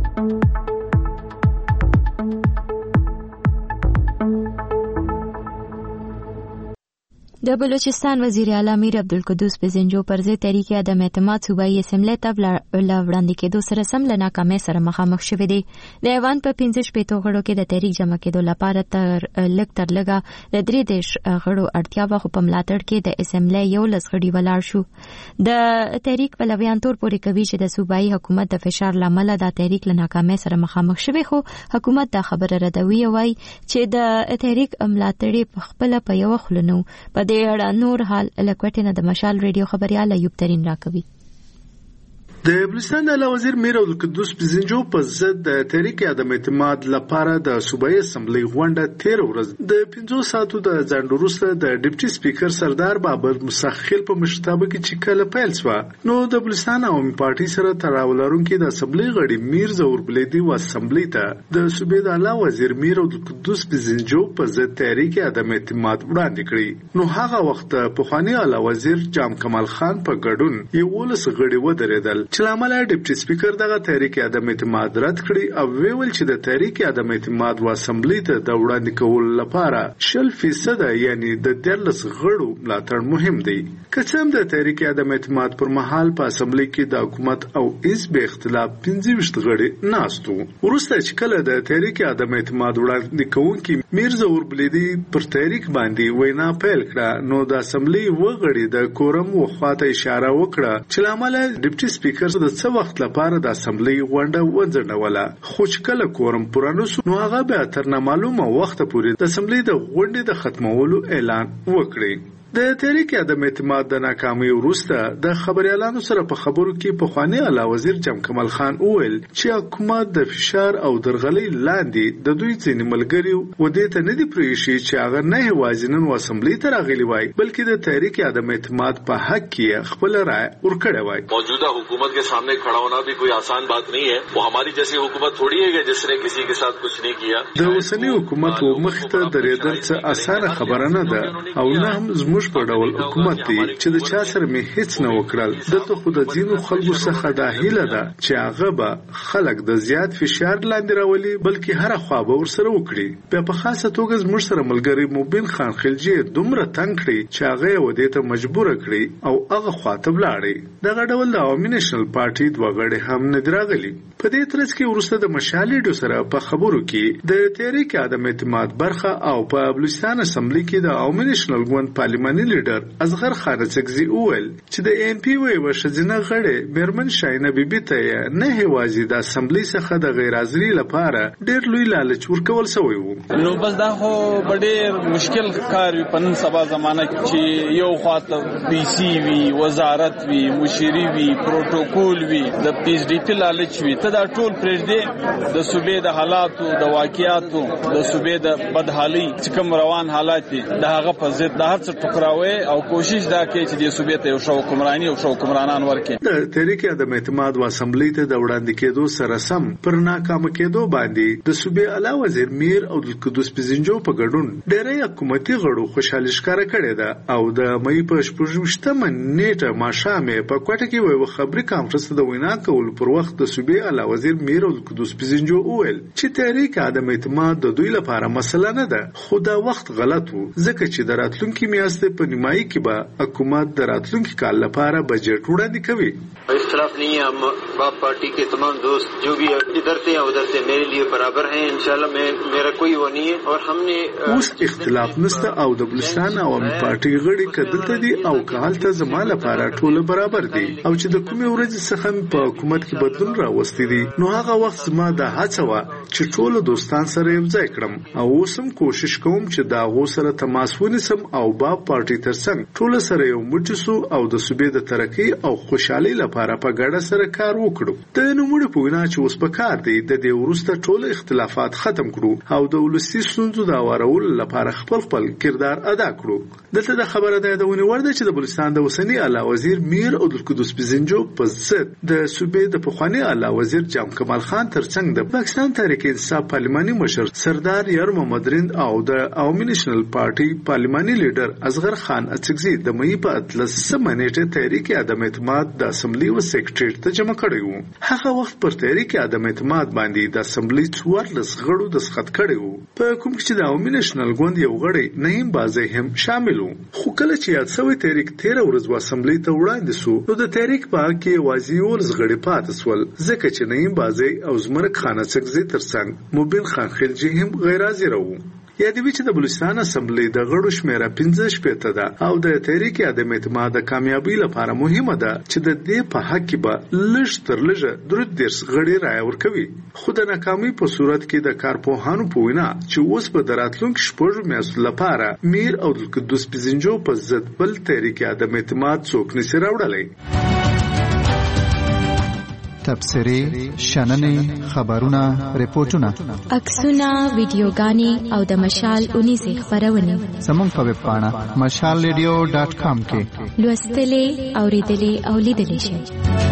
د بلوچستان وزیر اعلی میر عبدالقدوس پزنجو پر ضد تحریک عدم اعتماد صوبایي اسمبلی ته وړاندې کېدو سره سم له ناکامۍ سره مخامخ شوې دي. د ایوان په پنځه شپېتو غړو کې د تحریک جمع کېدو لپاره تر لږ تر لږه د درې دېرش غړو اړتیا وه، خو په ملاتړ کې د اسمبلی یولس غړي ولاړ شو. د تحریک پلویان تور پورې کوي چې د صوبایي حکومت د فشار له امله دا تحریک له ناکامۍ سره مخامخ شوی، خو حکومت دا خبره ردوي او وایي چې د تحریک ملاتړي په خپله په یوه خوله نه په دې اړه نور حال لکوټې نه د مشال ریډیو خبريال ایوب ترین راکوي. د بلوچستان اعلی وزیر میر عبدالقدوس پزنجو په ضد د تحریک عدم اعتماد لپاره د صوبایي اسمبلی غونډه تیر ورځ د پنځو ساعتو د ځنډ وروسته د ډیپټي سپیکر سردار بابر مسخیل په مشرتابه کې چې کله پیل شوه، نو د بلوچستان عوامي پارټي سره تړاو لرونکي د اسمبلی غړي میر ظهور بلیدي و اسمبلی ته د صوبې د اعلی وزیر میر عبدالقدوس پزنجو په ضد تحریک عدم اعتماد وړاندې کړي. نو هغه وخت پخوانی اعلی وزیر جام کمال خان په ګډون یولس غړي ودرېدل چې لامل ډیپټي سپیکر دغه تحریک عدم اعتماد رد کړي او ویل چې د تحریک عدم اعتماد و اسمبلی ته د وړاندې کولو لپاره شل فیصد یعنی د دیارلس غړو ملاتړ مهم دی. که څه هم د تحریک عدم اعتماد پر مهال په اسمبلی کې د حکومت او حزب اختلاف پنځه ویشت غړي ناستو، وروسته چې کله د تحریک عدم اعتماد وړاندې کوونکي میر ظهور بلیدي پر تحریک باندې وینا پیل کړه، نو د اسمبلی و غړي د کورم وخواته اشاره وکړه چې لامل ډیپټي سپیکر د څه وخت لپاره د اسمبلی غونډه وځنډوله. خو چې کله کورم پوره نه شو، نو هغه بیا تر نامعلومه وخته پورې د اسمبلی د غونډې د ختمولو اعلان وکړي. د تحریک عدم اعتماد د ناکامۍ وروسته د خبريالانو سره په خبرو کې پخوانی اعلی وزیر جم کمال خان وویل چې حکومت د فشار او درغلۍ لاندې د دوی ځینې ملګري و دې ته نه دي پریښي چې هغه نه یوازې نن اسمبلی ته راغلي وای بلکې د تحریک عدم اعتماد په حق کې خپل رائے ورکړی وای. موجودہ حکومت के सामने खड़ा होना भी कोई आसान बात नहीं है. वो हमारी जैसी हुकूमत थोड़ी है जिसने किसी के साथ कुछ नहीं किया. د اوسنی حکومت و مخ ته درېدل څه اسانه خبره نه ده او نه هم زموږ په ډول حکومت دی چې د چا سره مې هیڅ نه وکړل. دلته خو د ځینو خلکو څخه دا هیله ده چې هغه به خلک د زیات فشار لاندې راولي بلکې هر خوا به ورسره وکړي. بیا په خاصه توګه زموږ سره ملګری مبین خان خلجی دومره تنګ کړي چې هغه یې ودې ته مجبور کړي او هغه خواته ولاړی. دغه ډول د عوامي نېشنل پارټي دوه غړي هم نه دراغلي. په دې ترڅ کې وروسته د مشالې سره په خبرو کې د تحریک عدم اعتماد برخه او په بلوچستان اسمبلی کې د عوامي نېشنل ګوند پارلماني لیډر اصغر خان چکزي وویل چې د ایم پی وی وشزنه غړي میرمن شاینه بیبي ته نه هوازي د اسمبلی څخه د غیر حاضری لپاره ډېر لوی لالچ ورکول شوی وو. نو بس دا خو ډېر مشکل کار په نن سبا زمانہ چې یو خاطر پی سی وی وزارت وی مشيري وی پروتوکول وی د پی ایچ ډی پی لالچ وی ته دا ټول پرېږدي د صوبې د حالاتو د واقعیاتو د صوبې د بدحالي چې کوم روان حالات دي د هغه په ضد د هر څه ټکراوي او کوشش دا کوي چې د صوبې ته یو شو حکمرانی او شو حکمرانان ورکړي. د تحریک عدم اعتماد و اسمبلی ته د وړاندې کېدو سره سم پر ناکام کېدو باندې د صوبې اعلی وزیر میر او د قدوس پزنجو په ګډون ډېرې حکومتي غړو خوشاله ښکارا کړې ده او د مې په شپږمه نیټه ماښامه په کوټه کې وو خبري کانفرنس د وینا کول پر وخت د صوبې اعلی وزیر میر او قدوس پزنجو وویل چې تحریک عدم اعتماد د دوی لپاره مسله نه ده خو دا وخت غلط وو ځکه چې د راتلونکي میاشتې په نیمایي کې به حکومت د راتلونکي کال لپاره بجټ وړاندې کوي. اختلاف नहीं है. हम बाप पार्टी के तमाम दोस्त जो भी इधर से या उधर से मेरे लिए बराबर हैं. इंशाल्लाह मैं मेरा कोई वो नहीं है और हमने اوس اختلاف نشته او د بلوچستان عوامي پارټي غړي کدلته دي او کالته زما لپاره ټول برابر دي او چې د کومې ورځې څخه په حکومت کې بدلون راوستي دي نو هغه وخت زما د هڅه و چې ټول دوستان سره یو ځای کړم او اوسم کوشش کوم چې دا غو سره تماس ونیسم او باب پارټي ترڅنګ ټول سره یو مجلسو او د صوبې د ترقی او خوشحالي لپاره په ګډه سره کار وکړو. د نوموړي په وینا چې اوس په کار دی د دې ورسته ټول اختلافات ختم کړو او د ولسی ستونزو د اورول لپاره خپل خپل کردار ادا کړو. دلته د خبره ده د ونی ورده چې د بلوچستان د اوسنی اعلی وزیر میر او د قدوس پزنجو په ضد د صوبې د پخوانی اعلی وزیر جام کمال خان ترڅنګ د پاکستان تحریک انصاف پارلماني مشر سردار یار محمد رند او د عوامي نېشنل پارټي پارلماني لیډر اصغر خان اڅکزي د مې په اتلسمه نیټه تحریک عدم اعتماد د اسمبلی و سیکریټریټ ته جمع کړی وو. هغه وخت پر تحریک عدم اعتماد باندې د اسمبلی څوارلس غړو دستخط کړی وو په کوم چې د عوامي نېشنل ګوند یو غړی نعیم بازي هم شامل وو. خو کله چې یاد شوی تحریک تیره ورځ و اسمبلی ته وړاندې سو نو د تحریک په حق کې وازی ولز غړي پاتې سول ځکه چې نعیم بازي او زمرک خان اڅکزي ترڅنګ مبین خان خلجی هم غیر حاضر وو. یادوي چې د بلوچستان اسمبلی د غړو شمیره پنځه شپېته ده او د تحریک عدم اعتماد د کامیابی لپاره مهمه ده چې د دې په حق کې به لږ تر لږه درود دیرس غړي رائے ورکوي. خو د ناکامۍ په صورت کې د کارپوهانو په وینا چې اوس په راتلونکي شپږو میاشتو لپاره میر او د قدوس پزنجو په ضد بل تحریک عدم اعتماد څوک نشي راوړلی. تبصرې، شننې، خبرونه، ریپورتونه، عکسونه، ویډیوګانې او د مشال اونې سه خبرونه زموږ په ویب پاڼه مشال ریډیو ډاټ کام کې لوستلې او ریډلې او لیدلې شئ.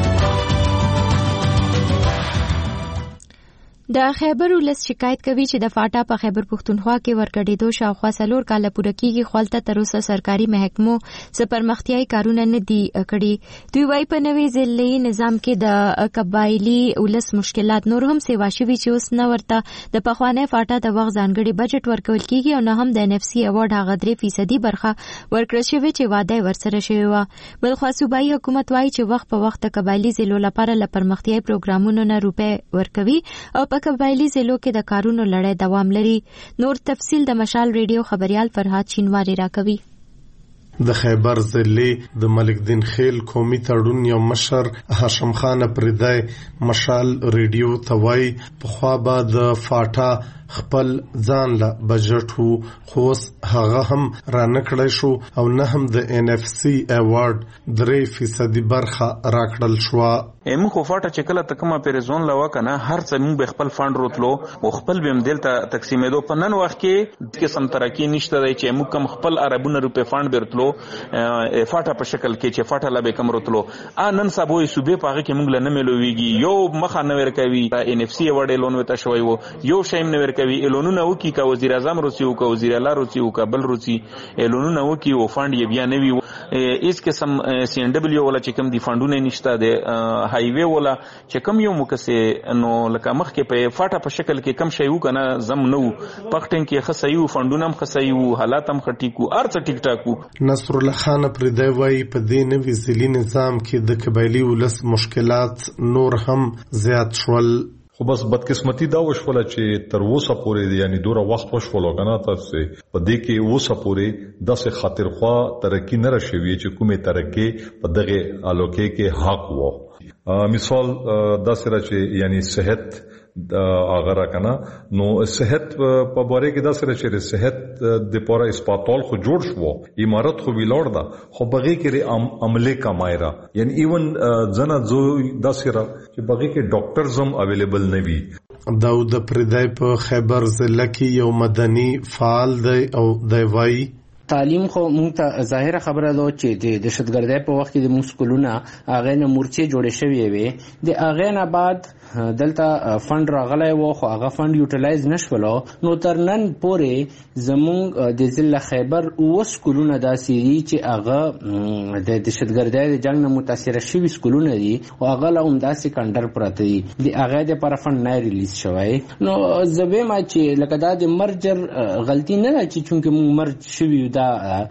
د خیبر ولس شکایت کوي چې د فاټا په خیبر پښتونخوا کې ورګډېدو شاوخوا څلور کاله پوره کېږي خو هلته تر اوسه سرکاري محکمو څه پرمختیایي کارونه نه دي کړي. دوی وایي په نوي ضلعي نظام کې د قبایلي ولس مشکلات نور هم سیوا شوي چې اوس نه ورته د پخوانی فاټا د وخت ځانګړي بجټ ورکول کېږي او نه هم د ان اف سي ایوارډ هغه درې فیصدي برخه ورکړل شوې چې وعده ورسره شوې وه. بلخوا صوبایي حکومت وایي چې وخت په وخت د قبایلي ضلعو لپاره له پرمختیایي پروګرامونو نه روپۍ ورکوي او په قبایلی ضلعو کې د کارونو لړۍ دوام لري. نور تفصیل د مشال ریډیو خبريال فرهاد شینواری راکوي. د خیبر ضلع د ملک دین خیل قومي تړون یو مشر هاشم خان پردای مشال ریډیو توای په خوا به د فاټا خپل ځان له بجټ وو خو هغه هم را نکړی شو او نه هم د ان اف سی ایوارډ درې فیصدي برخه راکړل شو. موږ خو فاټه چې کله تکمه پیرزون لا وکنه هر څه موږ به خپل فند روتلو او خپل بیم دلته تقسیمېدو. په نن وخت کې قسم ترقی نشته دی چې موږ کم خپل عربونه روپې فند برتلو فاټه په شکل کې چې فاټه لا به کم روتلو ا نن سبوي صوبې پاغه کې موږ لنه ملويږي یو مخه نه ورکوي ان اف سی ایوارډ لون وته شوی وو یو شایم نه ورکوي لونونه وکي کا وزیر اعظم روسي او کا وزیر اعلی روسي او کا بل روسي لونونه وکي او فند یې بیا نه وی اس قسم سی ان ډبلیو ولا چې کم دی فندونه نشته دی های وی ولا چې کم یو مکسه نو لکه مخ کې په فاټه په شکل کې کم شی وکنه زم نو پختن کې خصایو فندونه هم خصایو حالات هم خټی کو ارڅ ټیک ټاکو. نصر الله خان پر دی وای په دې نوې ځلی نظام کې د قبایلی ولس مشکلات نور هم زیات شول. خو بس بدقسمتی دا وشوله چې تر اوسه پورې یعنی دوره وخت وشوله کنه تاسو په دې کې اوسه پورې داسې خاطرخوا ترقی نه راشي چې کومه ترقی په دغه الوکې کې حق وو. مثال دا سره چې یعنی صحت اگر کنه نو صحت په باره کې دا سره چې صحت د پوره اسپیټال خو جوړ شو امارت خو ویلوړ دا خو بغي کې عمله کمایرا یعنی ایون زنه زو دا سره چې بغي کې ډاکټر زم اویلیبل نه وي. داود پردای په خیبر ضلع کې یو مدني فعال دی او دی وای تعلیم خو مونږ ته ظاهره خبره ده چې د دهشتګردۍ په وخت کې د موږ سکولونه هغه نه مورچې جوړې شوې وي د هغه نه بعد دلته فند راغلی وو خو هغه فند یوټیلایز نشولو نو تر نن پورې زمونږ د ضلع خیبر اوه سکولونه داسې دي چې هغه د دهشتګردۍ د جنګ نه متاثره شوي سکولونه دي او هغه لا همداسې کنډر پراته دي د هغه دپاره فند نه ریلیز شوی. نو زه وایم چې لکه دا د مرجر غلطي نه ده چې چونکې مونږ مرج شوي یو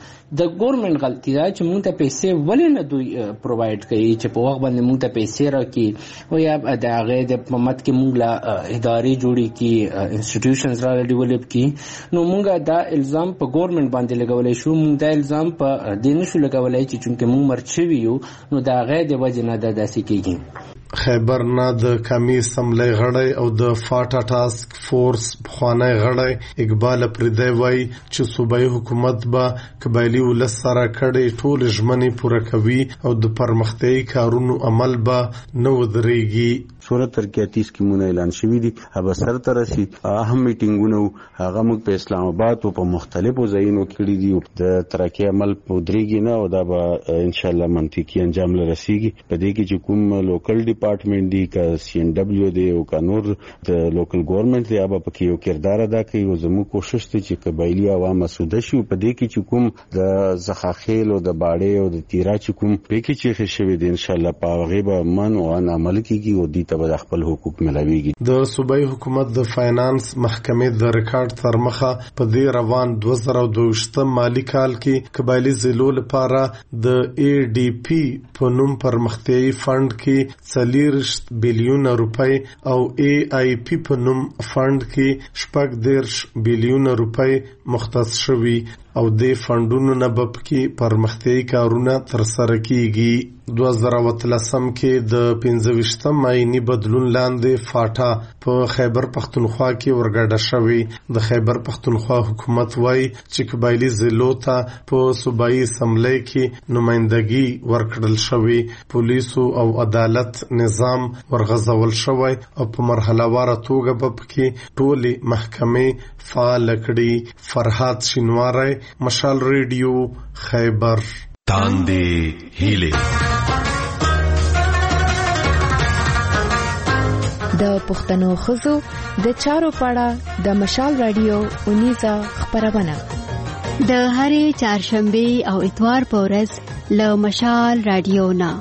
د ګورنمنت غلطي ده چې مونږ ته پیسې ولې نه دوی پرووایډ کوي چې په وخت باندې مونږ ته پیسې راکړي او یا د هغې د ممت کې مونږ له ادارې جوړې کړي انسټیټیوشنز را ډیولپ کړي نو مونږ دا الزام په ګورنمنت باندې لګولی شو. مونږ دا الزام په دې نشو لګولی چې چونکې مونږ مرچ شوي یو نو د هغې د وجې نه دا داسې کېږي. خیبر نه د قومي اسمبلی غړی او د فاټا ټاسک فورس پخوانی غړی اقبال پردی وای چې صوبایي حکومت به قبایلي ولس سره کړي ټول ژمنې پوره کوي او د پرمختیايي کارونو عمل به نه ودرېږي. صورت ترقیاتی سکیمونه اعلان شوي دي هغه سر ته رسي اهم میټینګونه هغه موږ په اسلام آباد او په مختلفو ځایونو کې دي د ترقی عمل پودريږي نه او دا به ان شاء الله منطقي انجام لرسيږي. په دې کې چې کوم لوکل ډپارټمنټ دی کا سی ان ډبلیو دی او کا نور د لوکل ګورنمنت دی هغه په کې یو کردار ادا کوي او زموږ کوشش دی چې قبایلی عوام مسوده شي. په دې کې چې کوم د زخاخیل او د باړې او د تیرا چې کوم پکې چې شوی دی ان شاء الله په غیبه من او عمل کیږي او دې ته به خپل حقوق ملاويږي. د صوبایي حکومت د فاینانس محکمې د ریکارډ تر مخه په دې روان دوه زره دوه مالی کال کې قبایلی ضلعو لپاره د ای ډي پی په نوم پرمختیايي فند کې څلوېښت بلیونه روپۍ او ای آی پی په نوم فند کې شپږ دېرش بلیونه روپۍ مختص شوي او د فندونو نه به پکې پرمختیايي کارونه ترسره کیږي. دوه زره اتلسم کې د پنځه ویشتم آئینی بدلون لاندې فاټا په خیبر پختونخوا کې ورګډه شوې. د خیبر پختونخوا حکومت وایي چې قبایلي ضلعو ته په صوبایي اسمبلی کې نمایندګي ورکړل شوې. پولیسو او عدالت نظام ورغځول شوی او په مرحله واره توګه به پکې ټولې محکمې فعال کړي. فرهاد شینواری، مشال ریډیو، خیبر. تاندې هیله د پښتنو خزو د چارو پاړه د مشال رادیو اونیزه خبرونه د هرې چهارشنبه او اتوار په ورځ له مشال رادیو نه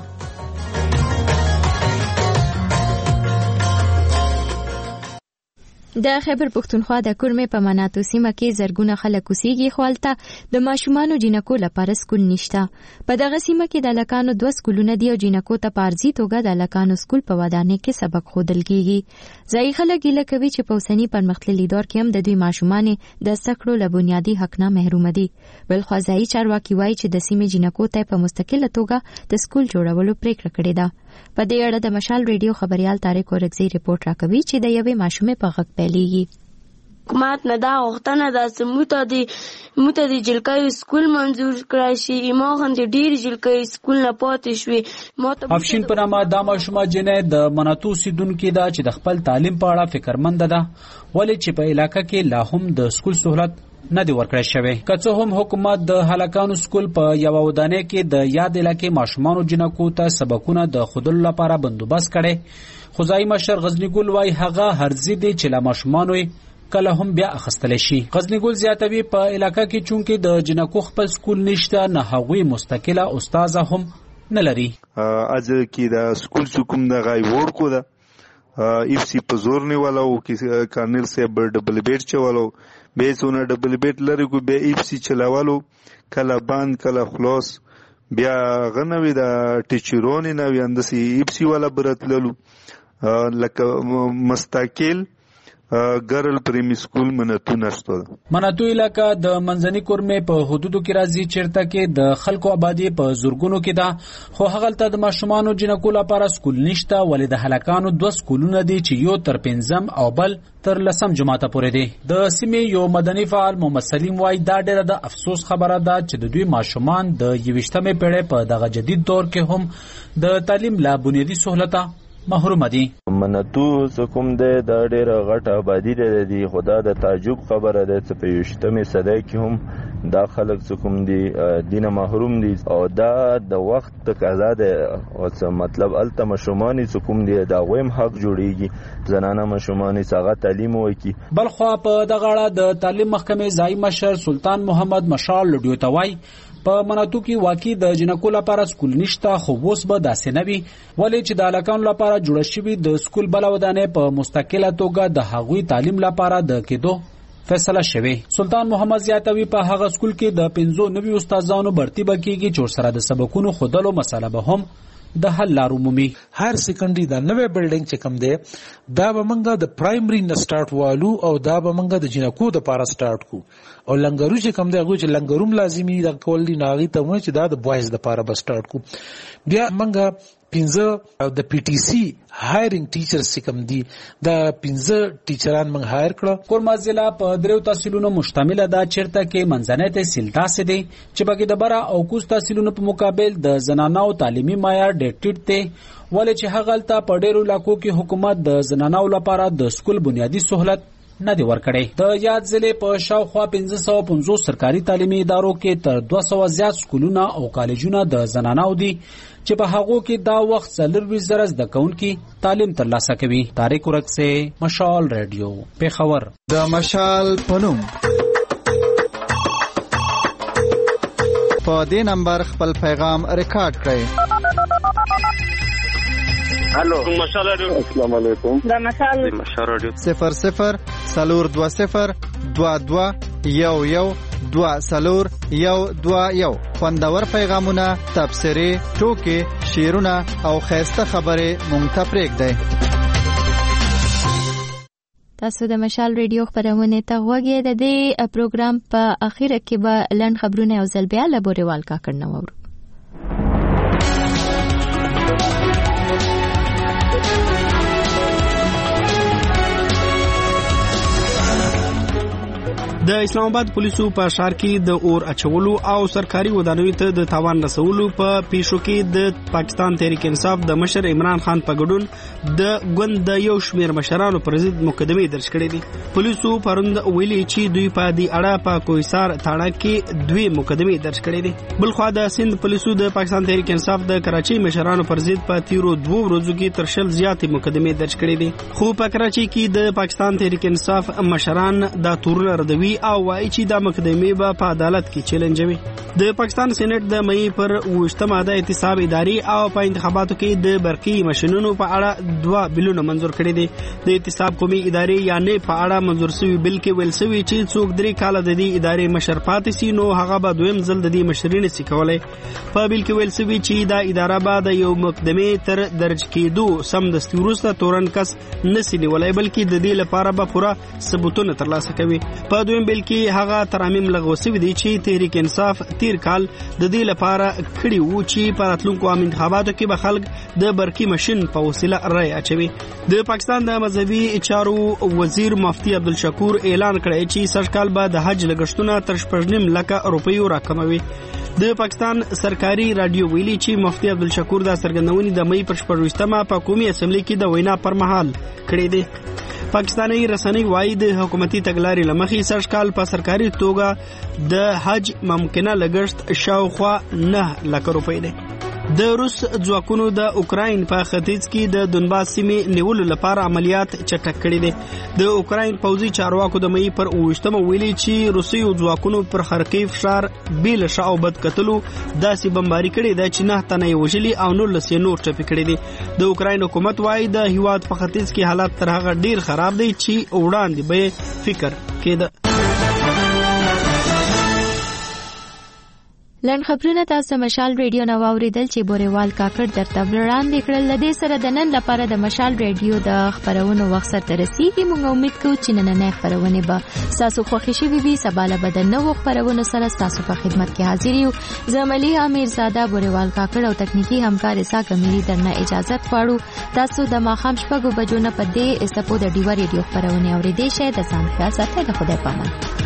د خیبر پښتونخوا د کورمې په مناطو سیمه کې زرګونه خلک اوسېږي خو هلته د ماشومانو جینکو لپاره سکول نشته. په دغه سیمه کې د هلکانو دوه سکولونه دي او جینکو ته په عرضي توګه د هلکانو سکول په ودانۍ کې سبق ښودل کېږي. ځایي خلک ګیله کوي چې په اوسني پرمختللي دور کې هم د دوی ماشومانې د زده کړو له بنیادي حق نه محرومه دي. بلخوا ځایي چارواکي وایي چې د سیمې جینکو ته په مستقله توګه د سکول جوړولو پریکړه کړې ده. په دې اړه د مشال ریډیو خبريال طارق اورکزي ریپورت راکوي چې د یوې ماشومې په غږ پیلېږي. حکومت نه دا غوښتنه ده چې موږ ته د موږ ته د جلکیو سکول منظور کړی شي. ما غوندې ډېر جلکۍ سکول نه پاتې شوې. افشین په نامه دا ماشومه جنۍ د مناتو اوسېدونکې ده چې د خپل تعلیم په اړه فکرمنده ده، ولې چې په علاقه کې لا هم د سکول سهولت نه دی ورکړی شوی. که څه هم حکومت د هلکانو سکول په یوه ودانۍ کې د یاد علاقې ماشومانو جنکو ته سبقونه د ښودلو لپاره بندوبست کړی، خو ځایي مشر غزني ګل وایي هغه هرزي دی چې له ماشومانو کله هم بیا اخیستلی شي. غزني ګل زیاتوي په علاقه کې چونکې د جنکو خپل سکول نشته، نه هغوی مستقله استازه هم نه لري. از کې د سکول څوکم د غای ورکو ده ایف سی په زور نیولو کې کارنل صاحب ډبل بیټ چولو به څونه ډبل بیټ لري کو به ایف سی چلاولو کله باند کله خلاص بیا غنوي د ټیچرونی نوی اندسي ایف سی ولا برتللو لکه مستقل ګرل پریمی سکول مناتو نشته. مناتو علاقه د منځني کورمې په حدودو کې راځي چیرته کې د خلکو آبادی په زورګونو کې ده، خو هغلته د ماشومانو جنکو لپاره سکول نشته، ولې د هلکانو دوه سکولونه دي چې یو تر پنځم او بل تر لسم جماعته پورې دي. د سیمې یو مدني فعال محمد سلیم وایي دا ډېره د افسوس خبره ده چې د دوی ماشومان د یویشتمې پیړۍ په دغه جدید دور کې هم د تعلیم لا بنیادي سهولته محروم دي. مناتو کوم ده د ډېره غټه آبادي ده دي، خو دا د تعجب خبره ده چې په یویشتمې صدۍ کې هم دا خلک کوم دي دینه محروم دي او دا د وخت تقاضا ده. او مطلب الته ماشومان کوم دي دا غویم حق جوړیږي زنانه ماشومان څنګه تعلیم وکړي. بل خو په دغه اړه د تعلیم محکمې ځایي مشر سلطان محمد مشال لډیو ته وایي په مناتو کې واقع د جنکو لپاره سکول نشته، خو اوس به داسې نه وي، ولې چې د هلکانو لپاره جوړه شوي د سکول بله ودانۍ په مستقله توګه د هغوی تعلیم لپاره د کېدو فیصله شوې. سلطان محمد زیاتوي په هغه سکول کې د پنځو نوي استادانو برتی به کېږي چې ورسره د سبقونو ښودلو مسله به هم د حل لارو مومي. هر سیکنډري دا نوې بلډینګ چې کوم دی دا به منګه د پرایمري نه سٹارټ والو او دا به منګه د جنکو د پاره سٹارټ کو او لنګرو چې کوم دی هغه چې لنګروم لازمي د کول دي ناغي ته مو چې دا د بوایز د پاره به سٹارټ کو. بیا منګه پنځه د پی ټی سی هایرینګ ټیچرز چې کوم دي دا پنځه ټیچران موږ هایر کړه. کورما ضلع په دریو تحصیلونو مشتمله ده چیرته کې منځنی تحصیل داسې دی چې بګې د بره او کوز تحصیلونو په مقابل د زنانو تعلیمي معیار ډېر ټیټ دی، ولې چې هغلته په ډېرو علاقو کې حکومت د زنانو لپاره د سکول بنیادي سهولت نه دی ورکړی. د یاد ضلع په شاوخوا پنځه سوه پنځوس سرکاري تعلیمي ادارو کې تر دوه سوه زیات سکولونه او کالجونه د زنانو دي چې په هغو کې دا وخت څلرویشت زره زده کوونکي تعلیم ترلاسه کوي. طارق ورک سے مشال ریډیو پیښور. د مشال پنوم په دې نمبر خپل پیغام ریکارډ کړئ. الو مشال رادیو. السلام علیکم. دا مشال مشال رادیو صفر صفر سلور دو صفر دو دو یو یو دو سلور یو دو یو. خوندور پیغامونه، تبصرې، ټوکې، شعرونه او خیسته خبرې مونږ ته پرېږدئ. تاسو د مشال ریډیو خبرونه ته غوږی. د دې پروګرام په اخر کې به لنډ خبرونه او ځل بیا له بوريوال کاکړ نه وورو. د اسلام آباد پولیسو په ښار کې د اور اچولو او سرکاري ودانیو ته د تاوان رسولو په پیښو کې د پاکستان تحریک انصاف د مشر عمران خان په ګډون د ګوند د یو شمېر مشرانو پر ضد مقدمې درج کړې دي. پولیسو پروند ویلي چې دوی په دې اړه په کوهسار تاړه کې دوی مقدمې درج کړې دي. بل خو د سند پولیسو د پاکستان تحریک انصاف د کراچۍ مشرانو پر ضد په تیرو دوه ورځو کې تر شل زیاتې مقدمې درج کړې دي. خو په کراچۍ کې د پاکستان تحریک انصاف مشران دا تورونه ردوي او وایي چې دا مقدمې به په عدالت کې چیلنجوي. د پاکستان سېنات د مئی پر اوویشتمه د احتساب اداري او په انتخاباتو کې د برقي ماشینونو په اړه دوه بلونه منظور کړي دي. د احتساب قومي ادارې یعنی په اړه منظور شوی بل کې ویل شوی چې څوک درې کاله د دې ادارې مشر پاتې سي نو هغه به دویم ځل د دې مشري نشي کولای. په بل کې ویل شوی چې دا اداره به د یو مقدمې تر درج کېدو سم دستي وروسته تورن کس نشي نیولای بلکې د دې لپاره به پوره ثبوتونه ترلاسه کوي. په دویم بیل کې هغه ترامیم لغوه شوي دي چې تحریک انصاف تیر کال د دې لپاره کړي وو چې په راتلونکو عام انتخاباتو کې به خلک د برقي ماشین په وسیله رای اچوي. د پاکستان د مذهبي چارو وزیر مفتي عبدالشکور اعلان کړی چې سږ کال به د حج لګښتونه تر شپږ نیم لکه روپیو راکموي. د پاکستان سرکاري رادیو ویلي چې مفتي عبدالشکور د څرګندونې د مې پر شپږویشتمه په قومي اسمبلی کې د وینا پر مهال کړې دي. پاکستاني رسنۍ وايي د حکومتي تګلارې له مخې سږ کال په سرکاري توګه د حج ممکنه لګښت شاوخوا نه لکه روپۍ دی. د روس ځواکونو د اوکراین په ختیځ کې د دونباس سیمې نیولو لپاره عملیات چټک کړي دي. د اوکراین پوځي چارواکو د مې پر اوویشتمه ویلي چې روسي ځواکونو پر خارکیف ښار بې له شا او بد کتلو داسې بمباري کړې ده چې نه تنه یې وژلي او نولس یې نور ټپي کړي دي. د اوکراین حکومت وايي د هیواد په ختیځ کې حالات تر هغه ډیر خراب دي چې وړاندې به فکر کېده. لن خبرونه تاسو مشال ریډیو نو اوریدل چې بوريوال کاکړ درته وړاندې کړل. لدې سره د نن لپاره د مشال ریډیو د خبرونو وخت سره رسیدي. موږ امید کوو چې نننې خبرونه به تاسو خوښ شي. بي بي سباله بدن نو خبرونه سره تاسو په خدمت کې حاضر یو. زملي امیر زاده بوريوال کاکړ او تکنیکی همکار اسا کميري درنه اجازه غواړو. تاسو د ماخام شپږو بجو نه پدې استپو د ډیوا ریډیو خبرونه اوریدئ. شه د ځان خیال ساتئ. د خدای پامان.